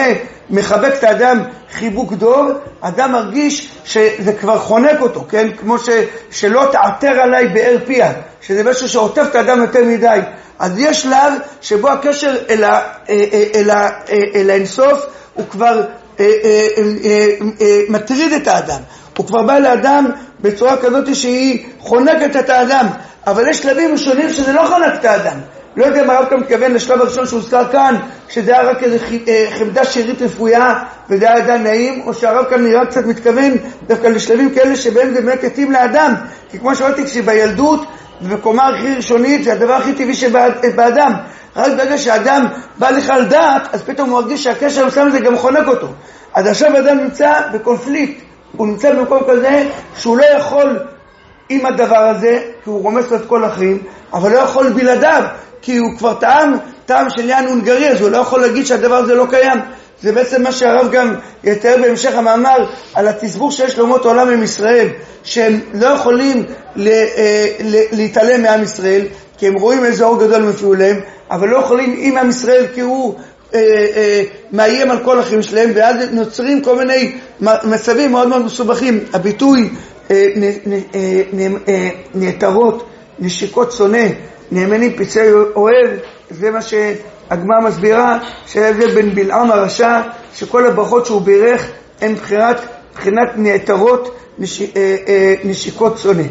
מחבק את האדם חיבוק דור, האדם מרגיש שזה כבר חונק אותו, כן? כמו ש, שלא תעתר עליי באר פיה, שזה משהו שעוטף את האדם יותר מדי. אז יש שלב שבו הקשר אל, ה, אל, ה, אל האינסוף הוא כבר אה, אה, אה, אה, מטריד את האדם, הוא כבר בא לאדם בצורה כזאת שהיא חונקת את האדם, אבל יש שלבים שונים שזה לא חונק את האדם. לא יודע מה הרב כאן מתכוון לשלב הראשון שהוזכר כאן, שזה היה רק איזו חמדה שירית רפויה וזה היה אדם נעים, או שהרב כאן נראה קצת מתכוון דווקא לשלבים כאלה שבהם זה באמת יתאים לאדם, כי כמו שאמרתי, כשבילדות ובקומה הכי ראשונית זה הדבר הכי טבעי שבאדם, רק ברגע שהאדם בא לך על דעת, אז פתאום הוא מרגיש שהקשר המסוים הזה גם חונק אותו. אז עכשיו האדם נמצא בקונפליקט, הוא נמצא במקום כזה שהוא לא יכול עם הדבר הזה, כי הוא רומס לו את כל החיים, אבל לא יכול בלעדיו, כי הוא כבר טעם, טעם של עניין הונגרי, אז הוא לא יכול להגיד שהדבר הזה לא קיים. זה בעצם מה שהרב גם יתאר בהמשך המאמר על התסבור שיש לאומות העולם עם ישראל, שהם לא יכולים ל, ל, להתעלם מעם ישראל, כי הם רואים איזה אור גדול מפיעו להם, אבל לא יכולים עם עם ישראל כי הוא אה, אה, מאיים על כל החיים שלהם, ואז נוצרים כל מיני מצבים מאוד מאוד מסובכים. הביטוי אה, נ, נ, אה, נ, אה, נעתרות, נשיקות שונא, נאמנים פצעי אוהב, זה מה שהגמרא מסבירה, שזה בין בלעם הרשע, שכל הברכות שהוא בירך הן בחירת, בחינת נעתרות, נש, אה, אה, נשיקות שונא.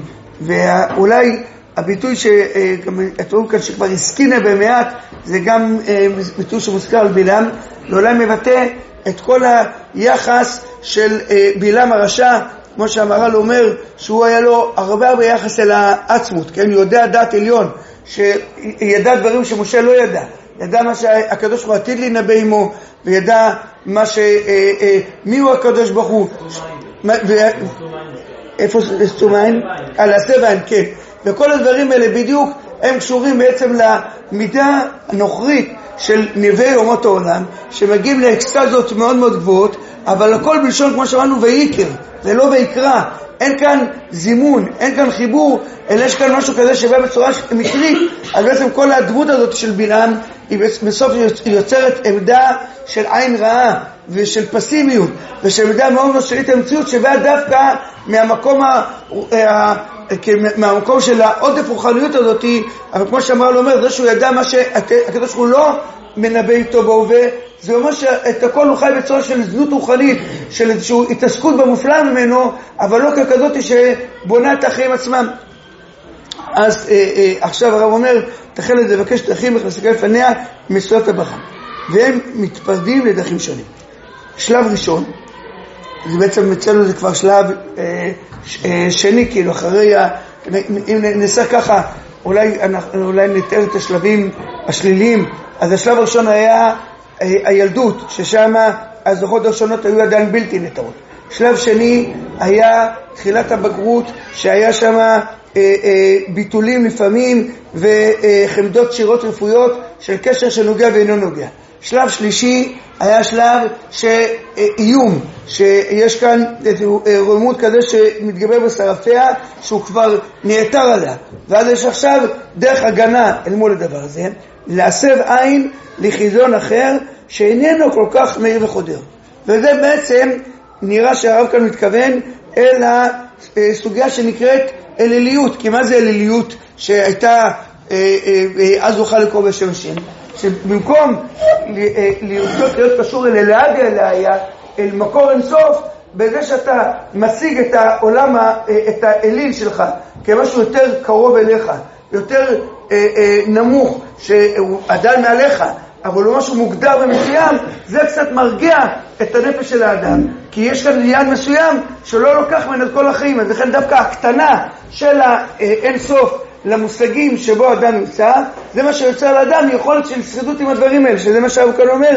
ואולי הביטוי שגם אתם רואים כאן שכבר הסכינה במעט, זה גם אה, ביטוי שמוזכר על בלעם, ואולי מבטא את כל היחס של אה, בלעם הרשע, כמו שהמהר"ל אומר, שהוא היה לו הרבה הרבה יחס אל העצמות, כן? הוא יודע דעת עליון, שידע דברים שמשה לא ידע, ידע מה שהקדוש ברוך הוא עתיד להינבא עמו, וידע מה ש... מי הוא הקדוש ברוך הוא, איפה סתום עין? על הסב עין, כן. וכל הדברים האלה בדיוק הם קשורים בעצם למידה הנוכרית של נביאי אומות העולם, שמגיעים לאקסטזות מאוד מאוד גבוהות, אבל הכל בלשון כמו שאמרנו ויקר, זה לא ויקרא, אין כאן זימון, אין כאן חיבור, אלא יש כאן משהו כזה שבא בצורה מקרית. אז בעצם כל הדמות הזאת של בלעם היא בסוף יוצרת עמדה של עין רעה ושל פסימיות ושל עמדה מאוד מאוד שלית המציאות שבאה דווקא מהמקום ה... מהמקום של העודף רוחניות הזאת. אבל כמו שאמר לו אומר, זה שהוא ידע מה שהקדוש ברוך הוא לא מנבא איתו בהווה, זה אומר שאת הכל הוא חי בצורה של זנות רוחנית, של איזושהי התעסקות במופלא ממנו, אבל לא ככזאת שבונה את החיים עצמם. אז אה, אה, עכשיו הרב אומר, תחל את זה, לבקש את החיים ולהסתכל לפניה מסורת הברכה, והם מתפרדים לדרכים שונים. שלב ראשון, זה בעצם אצלנו זה כבר שלב אה, ש, אה, שני, כאילו אחרי, ה, אם נעשה ככה, אולי, אולי נתאר את השלבים השליליים. אז השלב הראשון היה הילדות, ששם הזוכות הראשונות היו עדיין בלתי נתרות. שלב שני היה תחילת הבגרות, שהיה שם אה, אה, ביטולים לפעמים וחמדות שירות רפואיות של קשר שנוגע ואינו נוגע. שלב שלישי היה שלב שאיום, שיש כאן רוממות כזה שמתגבר בשרפיה, שהוא כבר נעתר עליה, ואז יש עכשיו דרך הגנה אל מול הדבר הזה, להסב עין לחיזון אחר שאיננו כל כך מהיר וחודר. וזה בעצם נראה שהרב כאן מתכוון אל הסוגיה שנקראת אליליות. כי מה זה אליליות שהייתה אז אוכל לקרוא בשם השם? שבמקום להיות להיות קשור אל אלעד אליה, אל מקור אינסוף, בזה שאתה משיג את העולם, את האליל שלך כמשהו יותר קרוב אליך, יותר אה, אה, נמוך, שהוא עדיין מעליך, אבל הוא משהו מוגדר ומסוים, זה קצת מרגיע את הנפש של האדם, כי יש כאן עניין מסוים שלא לוקח מן את כל החיים. אז לכן דווקא הקטנה של האין סוף למושגים שבו אדם נמצא, זה מה שיוצר לאדם יכולת של שרידות עם הדברים האלה, שזה מה שהרב כאן אומר,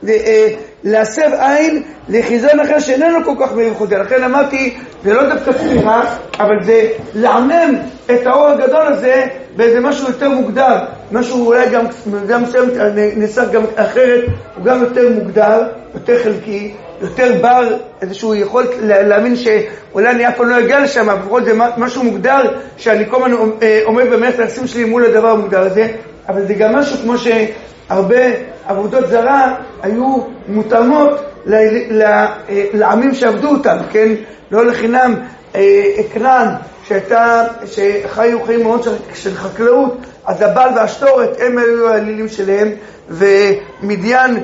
להסב עין לחיזון אחר שאיננו כל כך מהיר וחודר. לכן אמרתי, זה לא דווקא ספירה, אבל זה לעמם את האור הגדול הזה באיזה משהו יותר מוגדר, משהו אולי גם, גם נסח גם אחרת, הוא גם יותר מוגדר, יותר חלקי, יותר בר, איזשהו יכול להאמין שאולי אני אף פעם לא אגיע לשם, אבל בכל זה משהו מוגדר שאני כל הזמן עומד במערכת היחסים שלי מול הדבר המוגדר הזה. אבל זה גם משהו כמו שהרבה עבודות זרה היו מותאמות לעמים שעבדו אותם, כן? לא לחינם כנען שהייתה, שחיו חיים מאוד של, של חקלאות, אז הבעל והשתורת הם היו האלילים שלהם, ומדיין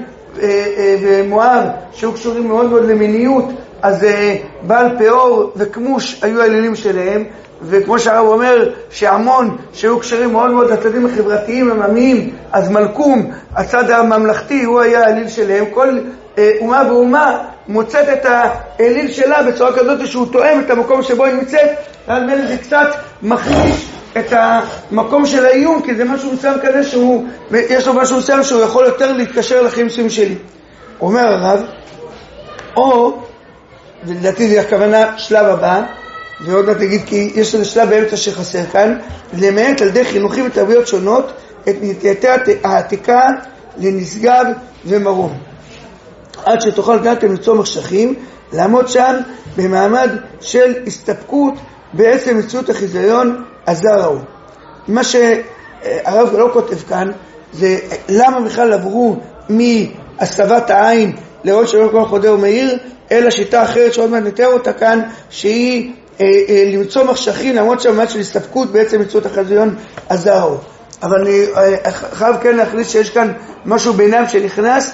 ומואב שהיו קשורים מאוד מאוד למיניות, אז בעל פאור וכמוש היו האלילים שלהם, וכמו שהרב אומר שעמון שהיו קשרים מאוד מאוד לצדדים החברתיים הממיים, אז מלכום הצד הממלכתי הוא היה האליל שלהם. כל אומה ואומה מוצאת את האליל שלה בצורה כזאת שהוא תואם את המקום שבו היא נמצאת, ועל מלך זה קצת מחליש את המקום של האיום, כי זה משהו מסוים כזה שהוא, יש לו משהו מסוים שהוא יכול יותר להתקשר לחיים מסוים שלי. אומר הרב, או, ולדעתי זה הכוונה שלב הבא, ועוד מעט נגיד כי יש לנו שלב באמצע שחסר כאן, למעט על ידי חינוכים ותרבויות שונות את נטייתי העתיקה לנשגב ומרום, עד שתוכל גם למצוא מחשכים, לעמוד שם במעמד של הסתפקות בעצם מציאות החיזיון הזר ההוא. מה שהרב לא כותב כאן זה למה בכלל עברו מהסבת העין לראות שלא כל חודר ומאיר, אלא שיטה אחרת שעוד מעט נתאר אותה כאן, שהיא אה, אה, למצוא מחשכים לעמוד שם במעמד של הסתפקות בעצם מציאות החיזיון הזר ההוא. אבל אני אה, חייב כן להכניס שיש כאן משהו ביניים שנכנס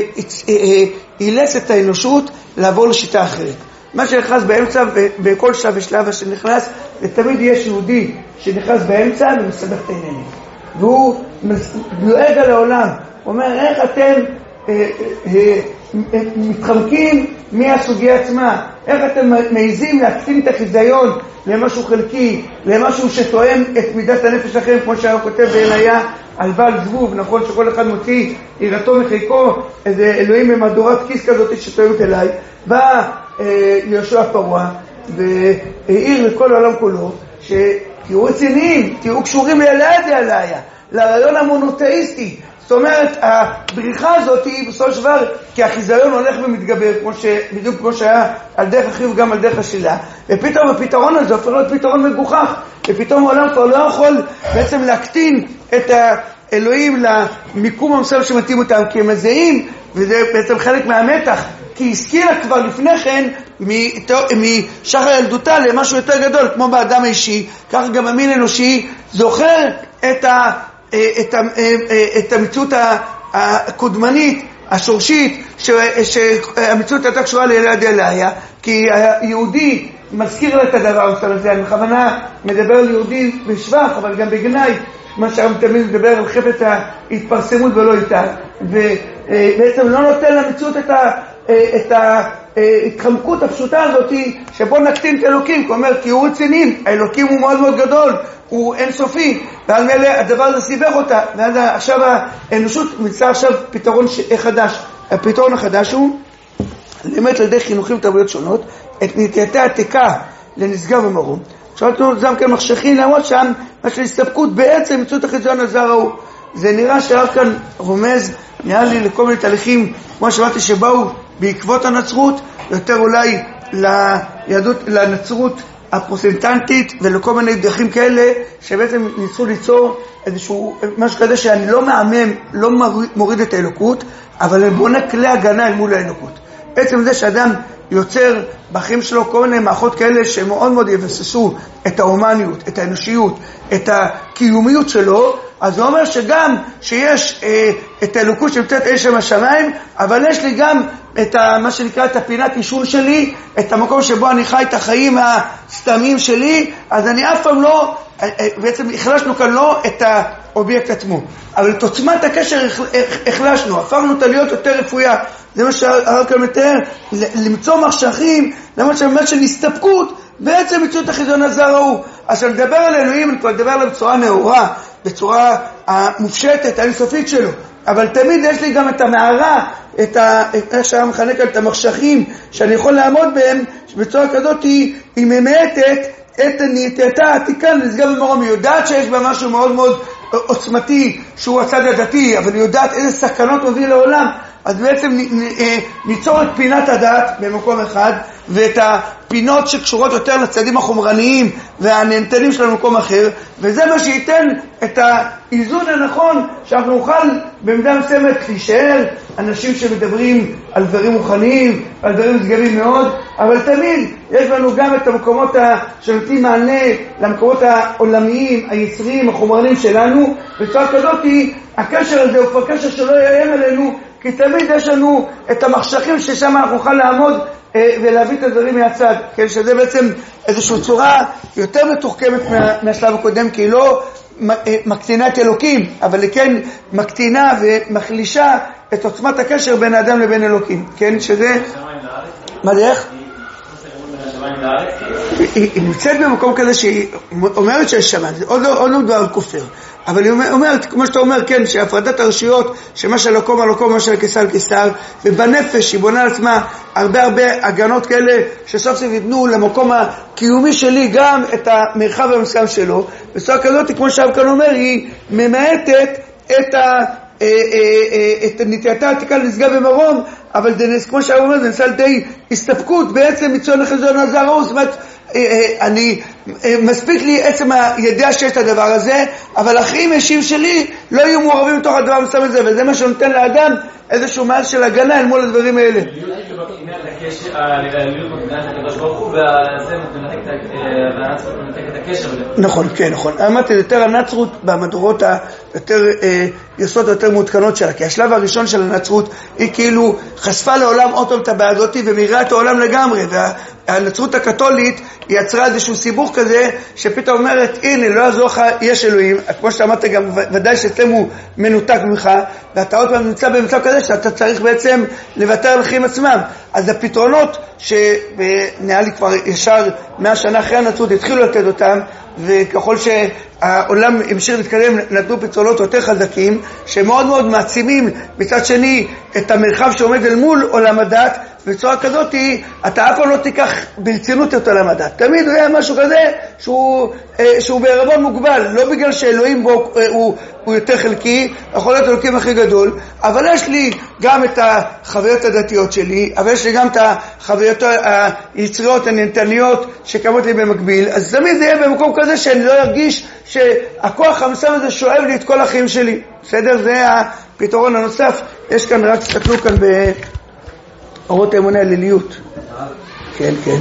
ואילץ את האנושות לעבור לשיטה אחרת. מה שנכנס באמצע, בכל שלב ושלב שנכנס, ותמיד יש יהודי שנכנס באמצע ומסבך את העניינים. והוא דואג על העולם, הוא אומר איך אתם אה, אה, אה, מתחמקים מהסוגיה עצמה, איך אתם מעיזים להקטין את החיזיון למשהו חלקי, למשהו שתואם את מידת הנפש שלכם, כמו שהרב כותב בעיניה על בעל זבוב, נכון שכל אחד מוציא יראתו מחיקו, איזה אלוהים במהדורת כיס כזאת שתואמת אליי. בא אה, יהושע פרעה והעיר לכל העולם כולו שתהיו רציניים, תהיו קשורים ליד עליה, לרעיון המונותאיסטי. זאת אומרת, הבריחה הזאת היא בסופו של דבר, כי החיזיון הולך ומתגבר, כמו ש... בדיוק כמו שהיה על דרך אחיו וגם על דרך השלילה, ופתאום הפתרון הזה הופך להיות פתרון מגוחך, ופתאום העולם כבר לא יכול בעצם להקטין את האלוהים למיקום המסוים שמתאים אותם, כי הם מזהים, וזה בעצם חלק מהמתח, כי השכילה כבר לפני כן משחר ילדותה למשהו יותר גדול, כמו באדם האישי, כך גם המין אנושי זוכר את ה... את, ה, את המציאות הקודמנית, השורשית, שהמציאות הייתה קשורה לילד אליה, כי היהודי מזכיר לה את הדבר הזה. אני בכוונה מדבר על יהודי בשבח, אבל גם בגנאי, מה שהרב תמיד מדבר על חפץ ההתפרסמות ולא איתה, ובעצם לא נותן למציאות את ה... את ההתחמקות הפשוטה הזאת שבו נקטין את אלוקים. כלומר, תהיו רציניים, האלוקים הוא מאוד מאוד גדול, הוא אינסופי, ועל מלא הדבר הזה סיבך אותה, ואז עכשיו האנושות מצא עכשיו פתרון חדש. הפתרון החדש הוא באמת על ידי חינוכים תרבויות שונות את נטייתי העתיקה לנשגב ומרום. שאלתנו גם כן מחשכים לעמוד שם מה של הסתפקות בעצם מציאות החיזיון הזר ההוא. זה נראה שהרב כאן רומז, נראה לי לכל מיני תהליכים, כמו שאמרתי, שבאו בעקבות הנצרות, יותר אולי ליהדות, לנצרות הפרוטסטנטית, ולכל מיני דרכים כאלה, שבעצם ניסו ליצור איזשהו משהו כזה שאני לא מאמם, לא מוריד את האלוקות, אבל אני בונה כלי הגנה אל מול האלוקות. בעצם זה שאדם יוצר בחיים שלו כל מיני מערכות כאלה שמאוד מאוד יבססו את ההומניות, את האנושיות, את הקיומיות שלו, אז זה אומר שגם שיש אה, את האלוקות שנמצאת אי שם השמיים, אבל יש לי גם את ה, מה שנקרא את הפינת אישון שלי, את המקום שבו אני חי את החיים הסתמיים שלי, אז אני אף פעם לא, אה, אה, בעצם החלשנו כאן לא את האובייקט עצמו, אבל את עוצמת הקשר החלשנו, הפכנו אותה להיות יותר רפויה. זה מה שהרב כאן מתאר, למצוא מחשכים, למרות שבאמת של הסתפקות, בעצם מציאות החיזיון הזר ההוא. אז אני מדבר על אלוהים, אני כבר מדבר עליו בצורה נאורה, בצורה המופשטת, האינסופית שלו, אבל תמיד יש לי גם את המערה, את ה... איך שהרב מכנה כאן, את המחשכים, שאני יכול לעמוד בהם, שבצורה כזאת היא, היא ממעטת את נטייתה העתיקה לנשגב ומרום. היא יודעת שיש בה משהו מאוד מאוד עוצמתי, שהוא הצד הדתי, אבל היא יודעת איזה סכנות מביא לעולם, אז בעצם ניצור את פינת הדת במקום אחד, ואת הפינות שקשורות יותר לצדים החומרניים והנהנתנים שלנו במקום אחר, וזה מה שייתן את האיזון הנכון, שאנחנו נוכל במידה מסוימת להישאר אנשים שמדברים על דברים רוחניים, על דברים מסגרים מאוד, אבל תמיד יש לנו גם את המקומות שנותנים מענה למקומות העולמיים, היצריים, החומרניים שלנו, בצורה כזאת הקשר הזה הוא כבר קשר שלא יאיים עלינו, כי תמיד יש לנו את המחשכים ששם אנחנו נוכל לעמוד ולהביא את הדברים מהצד, כן? שזה בעצם איזושהי צורה יותר מתוחכמת מה, מהשלב הקודם, כי היא לא מקטינה את אלוקים, אבל היא כן מקטינה ומחלישה את עוצמת הקשר בין האדם לבין אלוקים, כן? שזה... מה זה איך? היא נמצאת במקום כזה שהיא אומרת שיש שמן, זה עוד לא מדבר על כופר, אבל היא אומרת, כמו שאתה אומר, כן, שהפרדת הרשויות, שמה של הלקום על הלקום, מה של הקיסר על קיסר, ובנפש היא בונה על עצמה הרבה הרבה הגנות כאלה, שסוף סוף יתנו למקום הקיומי שלי גם את המרחב המסוים שלו, בצורה כזאת, כמו שאב כאן אומר, היא ממעטת את ה... את נטייתה העתיקה לנסגה במרום, אבל זה, כמו שאב אומר, זה נעשה על די הסתפקות בעצם מצוין החזון הזרו, זאת אומרת, אני, מספיק לי עצם הידיעה שיש את הדבר הזה, אבל אחרים ישים שלי לא יהיו מעורבים בתוך הדבר מסוים הזה, וזה מה שנותן לאדם איזשהו מעל של הגנה אל מול הדברים האלה. נכון, כן, נכון. אמרתי, יותר הנצרות במדורות היותר יסוד יותר מעודכנות שלה, כי השלב הראשון של הנצרות היא כאילו חשפה לעולם עוד פעם את הבעיה הזאת ומראה את העולם לגמרי, והנצרות הקתולית יצרה איזשהו סיבוך כזה שפתאום אומרת, הנה, לא יעזור לך, יש אלוהים, כמו שאמרת גם ודאי שאתם הוא מנותק ממך, ואתה עוד פעם נמצא במצב כזה שאתה צריך בעצם לוותר על החיים עצמם. אז הפתרונות שנראה לי כבר ישר מאה שנה אחרי הנצרות התחילו לתת אותם, וככל שהעולם המשיך להתקדם נתנו פתרונות יותר חזקים שמאוד מאוד מעצימים מצד שני את המרחב שעומד אל מול עולם הדת, בצורה כזאת אתה אף פעם לא תיקח ברצינות את עולם הדת, תמיד יהיה משהו כזה שהוא, שהוא בערבון מוגבל, לא בגלל שאלוהים בו הוא, הוא יותר חלקי, יכול להיות אלוקים הכי גדול, אבל יש לי גם את החוויות הדתיות שלי, אבל יש לי גם את החוויות היצריות הנהנתניות שקמות לי במקביל, אז תמיד זה יהיה במקום כזה שאני לא ארגיש שהכוח המסוים הזה שואב לי את כל החיים שלי, בסדר? זה הפתרון הנוסף. יש כאן, רק תסתכלו כאן באורות האמונה הליליות. כן, כן.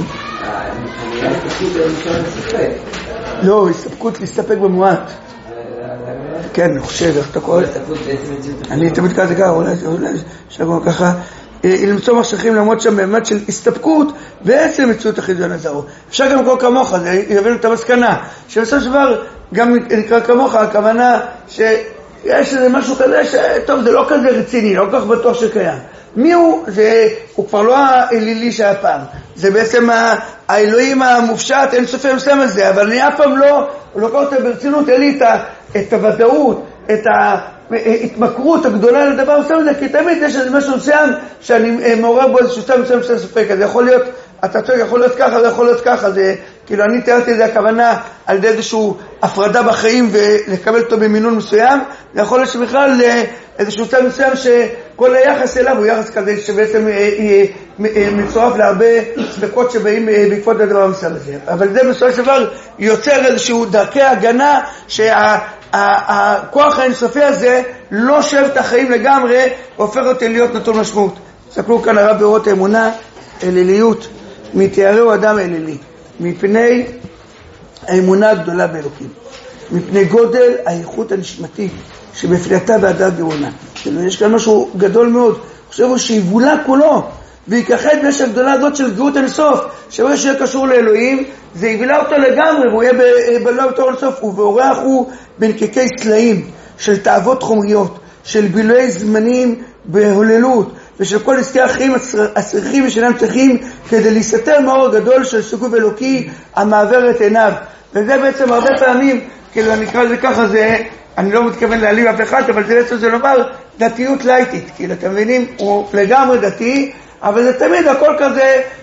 לא, הסתפקות להסתפק במועט. כן, אני חושב, איך אתה קורא? אני תמיד כזה ככה, אולי שגון ככה, למצוא מחשכים למרות שם באמת של הסתפקות בעצם מציאות החידון הזרו. אפשר גם לקרוא כמוך, זה יביא את המסקנה, שבסוף דבר גם נקרא כמוך, הכוונה שיש איזה משהו כזה שטוב, זה לא כזה רציני, לא כל כך בטוח שקיים. מי הוא? זה, הוא כבר לא האלילי שהיה פעם, זה בעצם האלוהים המופשט, אין סופי מסוים הזה, אבל אני אף פעם לא, הוא לא קורא אותה ברצינות, אין לי את הוודאות, את ההתמכרות הגדולה לדבר מסוים הזה, כי תמיד יש איזה משהו מסוים שאני מעורב בו איזשהו סתם מסוים מסוים ספק, אז יכול להיות, אתה צועק, יכול להיות ככה, זה יכול להיות ככה, זה, כאילו אני תיארתי את זה הכוונה על ידי איזשהו הפרדה בחיים ולקבל אותו במינון מסוים, ויכול להיות שבכלל איזשהו סתם מסוים שכל היחס אליו הוא יחס כזה שבעצם מצורף להרבה ספקות שבאים בעקבות הדבר המסוים הזה, אבל זה בסופו של דבר יוצר איזשהו דרכי הגנה שה הכוח האינסופי הזה לא שב את החיים לגמרי, הופך אותי להיות נטול משמעות. תסתכלו כאן הרב באורות האמונה, אליליות, מתייראו אדם אלילי, מפני האמונה הגדולה באלוקים, מפני גודל האיכות הנשמתית שבפליטה והדעת גאונה. יש כאן משהו גדול מאוד, חושבו שיבולה כולו ויקחד בש הגדולה הזאת של גאות אינסוף, שברגע שיהיה קשור לאלוהים זה יבילה אותו לגמרי, והוא יהיה בלוע אותו אינסוף, ובאורח הוא בנקקי צלעים של תאוות חומריות, של בילויי זמנים בהוללות, ושל כל עסקי החיים הצריכים ושאינם צריכים כדי להסתתר מאור גדול של סוכוב אלוקי המעבר את עיניו. וזה בעצם הרבה פעמים, כאילו אני אקרא לזה ככה, זה, אני לא מתכוון להעליב אף אחד, אבל זה בעצם זה לומר דתיות לייטית, כאילו אתם מבינים, הוא לגמרי דתי, אבל זה תמיד הכל כזה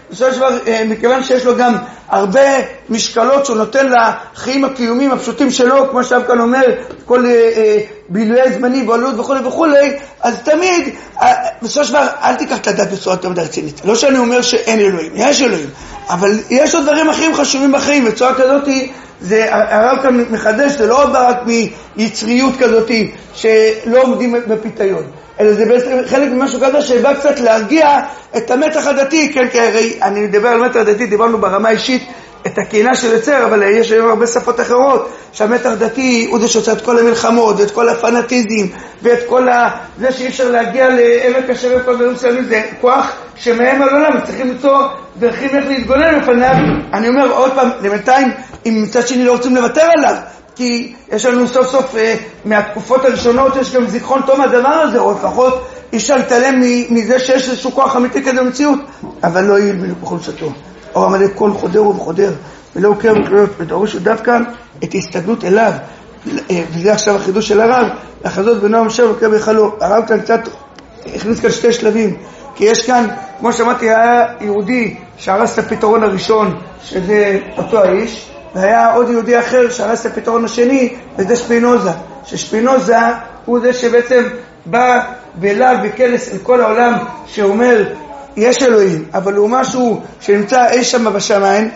בסופו של דבר, מכיוון שיש לו גם הרבה משקלות שהוא נותן לחיים הקיומיים הפשוטים שלו, כמו שאב כאן אומר, כל בילויי זמני ועלות וכו' וכו', אז תמיד, בסופו של דבר, אל תיקח את הדת בצורה יותר רצינית. לא שאני אומר שאין אלוהים, יש אלוהים, אבל יש עוד דברים אחרים חשובים בחיים, בצורה כזאת, זה, הרב כאן מחדש, זה לא רק מיצריות כזאת שלא עומדים בפיתיון, אלא זה בעצם חלק ממשהו כזה שבא קצת להרגיע את המתח הדתי, כן, כי הרי אני מדבר על מתח הדתי, דיברנו ברמה אישית את הקהינה של יצר, אבל יש היום הרבה שפות אחרות, שהמתח הדתי הוא זה שעושה את כל המלחמות, ואת כל הפנאטיזם, ואת כל ה... זה שאי אפשר להגיע לעמק השם וכל דברים מסוימים, זה כוח שמהם על עולם, צריכים למצוא דרכים איך להתגונן לפניו. אני אומר עוד פעם, למתיים, אם מצד שני לא רוצים לוותר עליו, כי יש לנו סוף סוף אה, מהתקופות הראשונות יש גם זיכרון טוב מהדבר הזה, או לפחות אי אפשר להתעלם מזה שיש איזשהו כוח אמיתי כזה במציאות, אבל לא יעיל בנו בכל שתו. אור המלא כל חודר ובחודר, ולא הוקר וקריאות, ודורשו דווקא את ההסתגלות אליו, וזה עכשיו החידוש של הרב, לחזות בנועם שם וקרא בהיכלו. הרב כאן קצת הכניס כאן שתי שלבים, כי יש כאן, כמו שאמרתי, היה יהודי שהרס את הפתרון הראשון, שזה אותו האיש, והיה עוד יהודי אחר שהרס את הפתרון השני, וזה שפינוזה, ששפינוזה הוא זה שבעצם בא בלב וכלס אל כל העולם, שאומר יש אלוהים, אבל הוא משהו שנמצא אי שם בשמיים,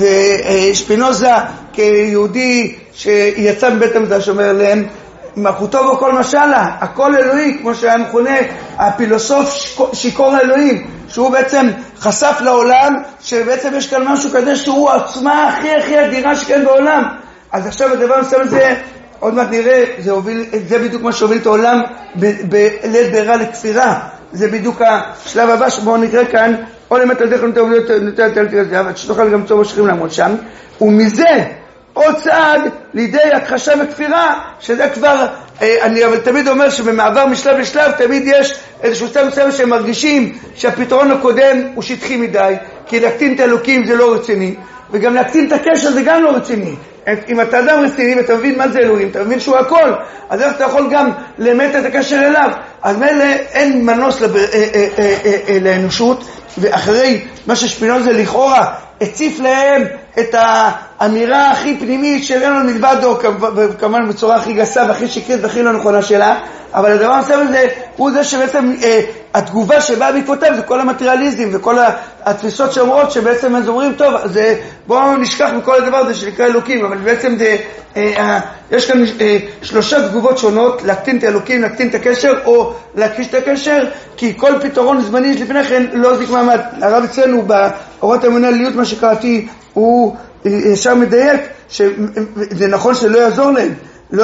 ושפינוזה כיהודי שיצא מבית המקדש אומר להם, מלכותו בכל משלה, הכל אלוהי, כמו שהיה מכונה הפילוסוף שיקור האלוהים, שהוא בעצם חשף לעולם שבעצם יש כאן משהו כזה שהוא העצמה הכי הכי אדירה שכן בעולם. אז עכשיו הדבר מסוים הזה, עוד מעט נראה, זה, הוביל, זה בדיוק מה שהוביל את העולם בלית ברירה לכפירה. זה בדיוק השלב הבא שבו נקרא כאן, או למת על דרך נוטה נוטה על תלתי לזה, אבל שתוכל גם צור משכים לעמוד שם, ומזה עוד צעד לידי הכחשה וכפירה, שזה כבר, אני אבל תמיד אומר שבמעבר משלב לשלב תמיד יש איזשהו סתם מסוים שהם מרגישים שהפתרון הקודם הוא שטחי מדי, כי להקטין את האלוקים זה לא רציני, וגם להקטין את הקשר זה גם לא רציני. אם אתה אדם רציני ואתה מבין מה זה אלוהים, אתה מבין שהוא הכל, אז איך אתה יכול גם למט את הקשר אליו? אז מילא אין מנוס לב... לאנושות, ואחרי מה ששפינוזה לכאורה הציף להם את האמירה הכי פנימית של אין לו מלבדו, כמובן בצורה הכי גסה והכי שקרית והכי לא נכונה שלה, אבל הדבר הנוסף הזה הוא זה שבעצם אה, התגובה שבאה בעקבותיו זה כל המטריאליזם וכל התפיסות שאומרות שבעצם הם אומרים טוב, זה, בואו נשכח מכל הדבר הזה שנקרא אלוקים, אבל בעצם זה, אה, אה, יש כאן אה, שלושה תגובות שונות, להקטין את האלוקים, להקטין את הקשר או להכחיש את הקשר, כי כל פתרון זמני לפני כן לא זיק מעמד. הרב אצלנו באורות המנהליות מה שקראתי הוא ישר מדייק שזה נכון שלא יעזור להם, לא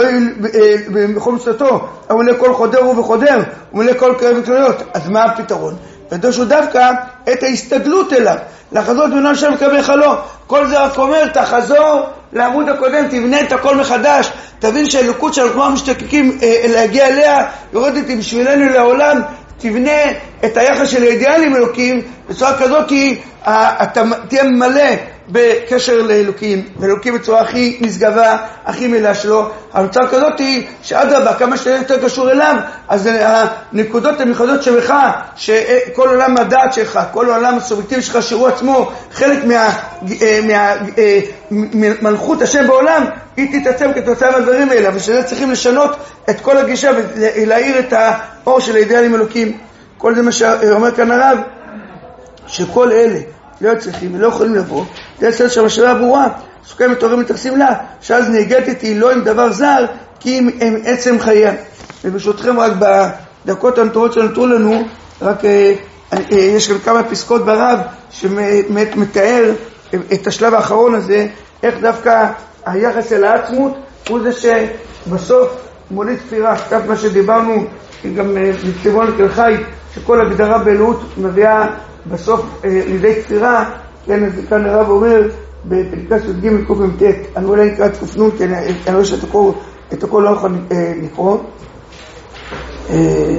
בכל מצוותו, הוא מלא כל חודר ובחודר, הוא מלא כל קרב וקריות. אז מה הפתרון? ודושו דווקא את ההסתגלות אליו, לחזות בנועם שם וקרא בהיכלו. כל זה רק אומר, תחזור לעמוד הקודם, תבנה את הכל מחדש, תבין שהאלוקות שלנו כמו המשתוקקים להגיע אליה, יורדת בשבילנו לעולם, תבנה את היחס של האידיאלים אלוקים בצורה כזאת כי אתה תהיה מלא בקשר לאלוקים, ואלוקים בצורה הכי נשגבה, הכי מילה שלו. המצב כזאת היא שאדרבה, כמה שאתה יותר קשור אליו, אז הנקודות המיוחדות שלך, שכל עולם הדעת שלך, כל עולם הסובייקטיבי שלך, שהוא עצמו חלק מהמלכות השם בעולם, היא תתעצם כתוצאה מהדברים האלה, ושזה צריכים לשנות את כל הגישה ולהאיר את האור של האידיאלים אלוקים. כל זה מה שאומר כאן הרב, שכל אלה לא צריכים ולא יכולים לבוא, זה יצא שהמשאלה ברורה, סוכם את הורים מתייחסים לה, שאז נהגתתי לא עם דבר זר, כי הם, הם עצם חייה. וברשותכם רק בדקות הנטורות שנותרו לנו, רק אה, אה, יש כאן כמה פסקות ברב שמתאר את השלב האחרון הזה, איך דווקא היחס אל העצמות הוא זה שבסוף מוליד כפירה. כך מה שדיברנו גם בצבעון תל חי, שכל הגדרה באלוהות מביאה בסוף אה, לידי כפירה. כן, אז כאן הרב אומר בפרקס י"ג ק"ט, אני אולי נקרא את ק"נ, כי אני רואה שאת הכל, את הכל לא יכול אה, לקרוא. אה,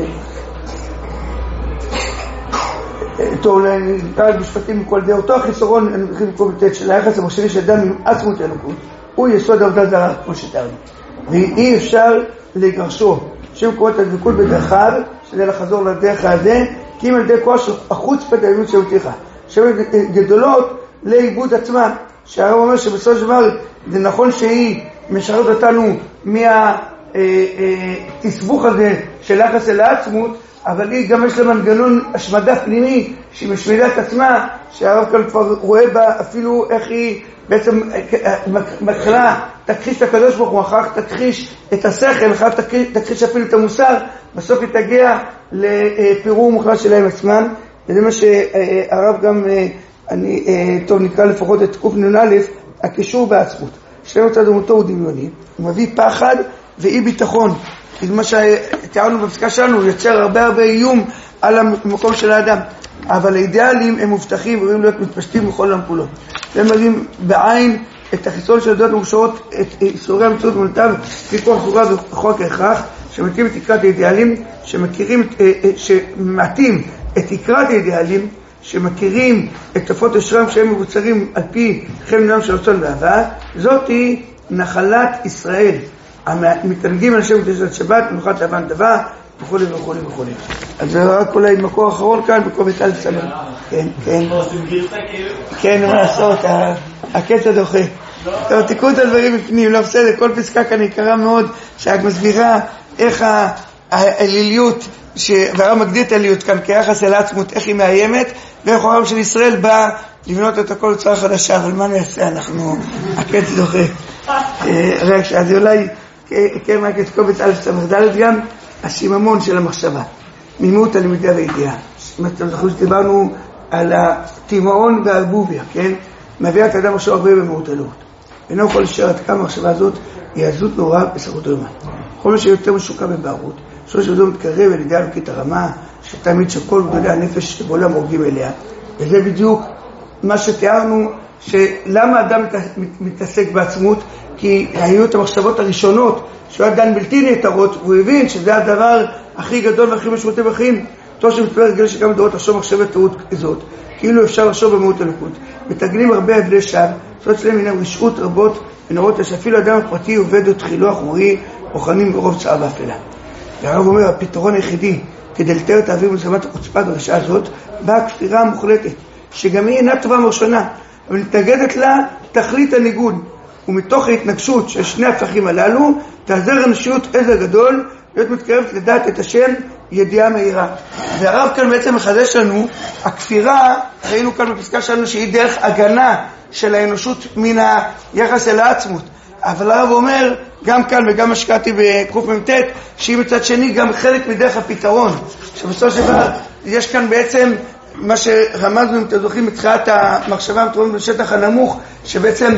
טוב, אולי נקרא את משפטים מכל די אותו החיסרון, אני מתחיל ק"ט, של היחס המחשבי של אדם עם עצמות האלוקות, הוא יסוד עבודה זרה, כמו שתיארנו, ואי אפשר לגרשו, שם קוראת הדבקות בדרכיו, שזה לחזור לדרך הזה, כי אם על ידי כוח החוץ פת האמינות שהותיך. מחשבות גדולות לאיבוד עצמה, שהרב אומר שבסופו של דבר זה נכון שהיא משרת אותנו מהתסבוך הזה של יחס אל העצמות, אבל היא גם יש לה מנגנון השמדה פנימי שהיא משמידה את עצמה, שהרב כאן כבר רואה בה אפילו איך היא בעצם מתחילה תכחיש את הקדוש ברוך הוא, אחר כך תכחיש את השכל, אחר כך תכחיש אפילו את המוסר, בסוף היא תגיע לפירור מוחלט שלהם עצמם. וזה מה שהרב גם, אני טוב נקרא לפחות את קוף נון א', הקישור בעצמות. שלם מצד דמותו הוא דמיוני, הוא מביא פחד ואי ביטחון. זה מה שתיארנו בפסקה שלנו, הוא יוצר הרבה הרבה איום על המקום של האדם. אבל האידיאלים הם מובטחים ורואים להיות מתפשטים בכל העולם כולו. הם מראים בעין את החיסון של הדעות המאושרות, את איסורי המציאות ומולטיו, ככל סוגה וכל כהכרח, שמתאים את תקרת האידיאלים, שמכירים, שמעטים את תקרת האידיאלים, שמכירים את תופעות השרם שהם מבוצרים על פי חלק מנהלם של רצון ואהבה. זאת היא נחלת ישראל. המתענגים על השם ותשת שבת, מנוחת לבן דבה, וכו' וכו' וכו'. אז זה רק אולי מקור אחרון כאן, מקור את א' סמל. כן, כן. כן, מה לעשות, הקטע דוחה. טוב, תיקחו את הדברים בפנים, לא בסדר, כל פסקה כאן יקרה מאוד, שרק מסבירה איך האליליות, והרב מגדיר את האליליות כאן כיחס אל העצמות, איך היא מאיימת, ואיך העם של ישראל בא לבנות את הכל בצורה חדשה, אבל מה נעשה, אנחנו, הקטע דוחה. רק אז אולי, כן, רק את קובץ א' סמך ד' גם, השיממון של המחשבה, מימות הלימודי והידיעה. אתם זוכרים שדיברנו על התימאון והערבוביה, כן? מביאה את האדם עכשיו הרבה במהות אלוהות. אינו יכול לשאר עד כמה המחשבה הזאת היא עזות נורא בסמכות היומן. כל מה שיותר משוקע בבערות, שלוש שבדו מתקרב אל ידי אלוקית הרמה, שתמיד שכל גדולי הנפש בעולם הורגים אליה. וזה בדיוק מה שתיארנו, שלמה אדם מתעסק בעצמות, כי היו את המחשבות הראשונות שהוא היה דן בלתי נהתרות, והוא הבין שזה הדבר הכי גדול והכי משמעותי בחיים. תוך שמתפאר רגל שגם דורות לחשוב מחשבת טעות זאת, כאילו אפשר לחשוב במהות אלוקות. מתגלים הרבה הבלי שווא, זאת אצלם הנה רשעות רבות ונראות שאפילו אדם הפרטי עובד את חילו החומרי, אוכנים ברוב צער ואפלה. והרב אומר, הפתרון היחידי כדי לתאר את האוויר ולסמת החוצפה ברשעה הזאת, באה הכפירה המוחלטת, שגם היא אינה טובה מראשונה, אבל מתנגדת לה תכלית הניגוד. ומתוך ההתנגשות של שני הפכים הללו, תעזר אנושיות עזר גדול, להיות מתקרבת לדעת את השם ידיעה מהירה. והרב כאן בעצם מחדש לנו, הכפירה, ראינו כאן בפסקה שלנו שהיא דרך הגנה של האנושות מן היחס אל העצמות. אבל הרב אומר, גם כאן וגם השקעתי בקוף ממתת, שהיא מצד שני גם חלק מדרך הפתרון. שבסופו של דבר יש כאן בעצם מה שרמזנו, אם אתם זוכרים, מתחילת המחשבה המתרוממת בשטח הנמוך, שבעצם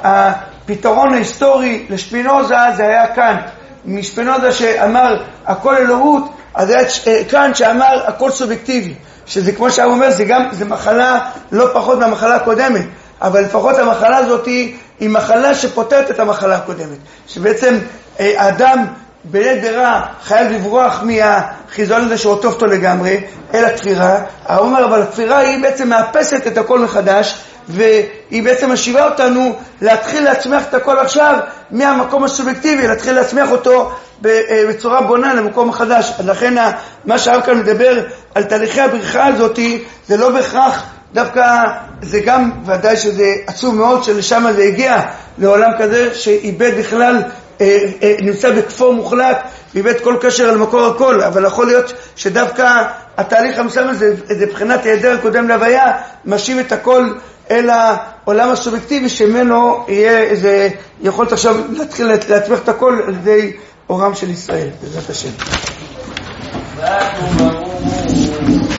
הפתרון ההיסטורי לשפינוזה זה היה כאן. משפינוזה שאמר הכל אלוהות, אז היה כאן שאמר הכל סובייקטיבי. שזה כמו שהוא אומר, זה גם, זה מחלה לא פחות מהמחלה הקודמת, אבל לפחות המחלה הזאת היא, היא מחלה שפותרת את המחלה הקודמת. שבעצם האדם בלית ברירה חייב לברוח מהחיזון הזה שעוטוף אותו לגמרי אל הכפירה. הוא אומר, אבל הכפירה היא בעצם מאפסת את הכל מחדש, והיא בעצם משיבה אותנו להתחיל להצמיח את הכל עכשיו מהמקום הסובייקטיבי, להתחיל להצמיח אותו בצורה בונה למקום החדש. אז לכן מה שהרב כאן מדבר על תהליכי הבריחה הזאת, זה לא בהכרח דווקא, זה גם ודאי שזה עצוב מאוד שלשם זה הגיע, לעולם כזה שאיבד בכלל, נמצא בכפור מוחלט, ואיבד כל קשר על מקור הכל. אבל יכול להיות שדווקא התהליך המסוים הזה, זה בחינת היעדר הקודם להוויה, משיב את הכל אל העולם הסובייקטיבי, שממנו יהיה איזה יכולת עכשיו להתחיל להצמיח את הכל על ידי אורם של ישראל, בעזרת השם.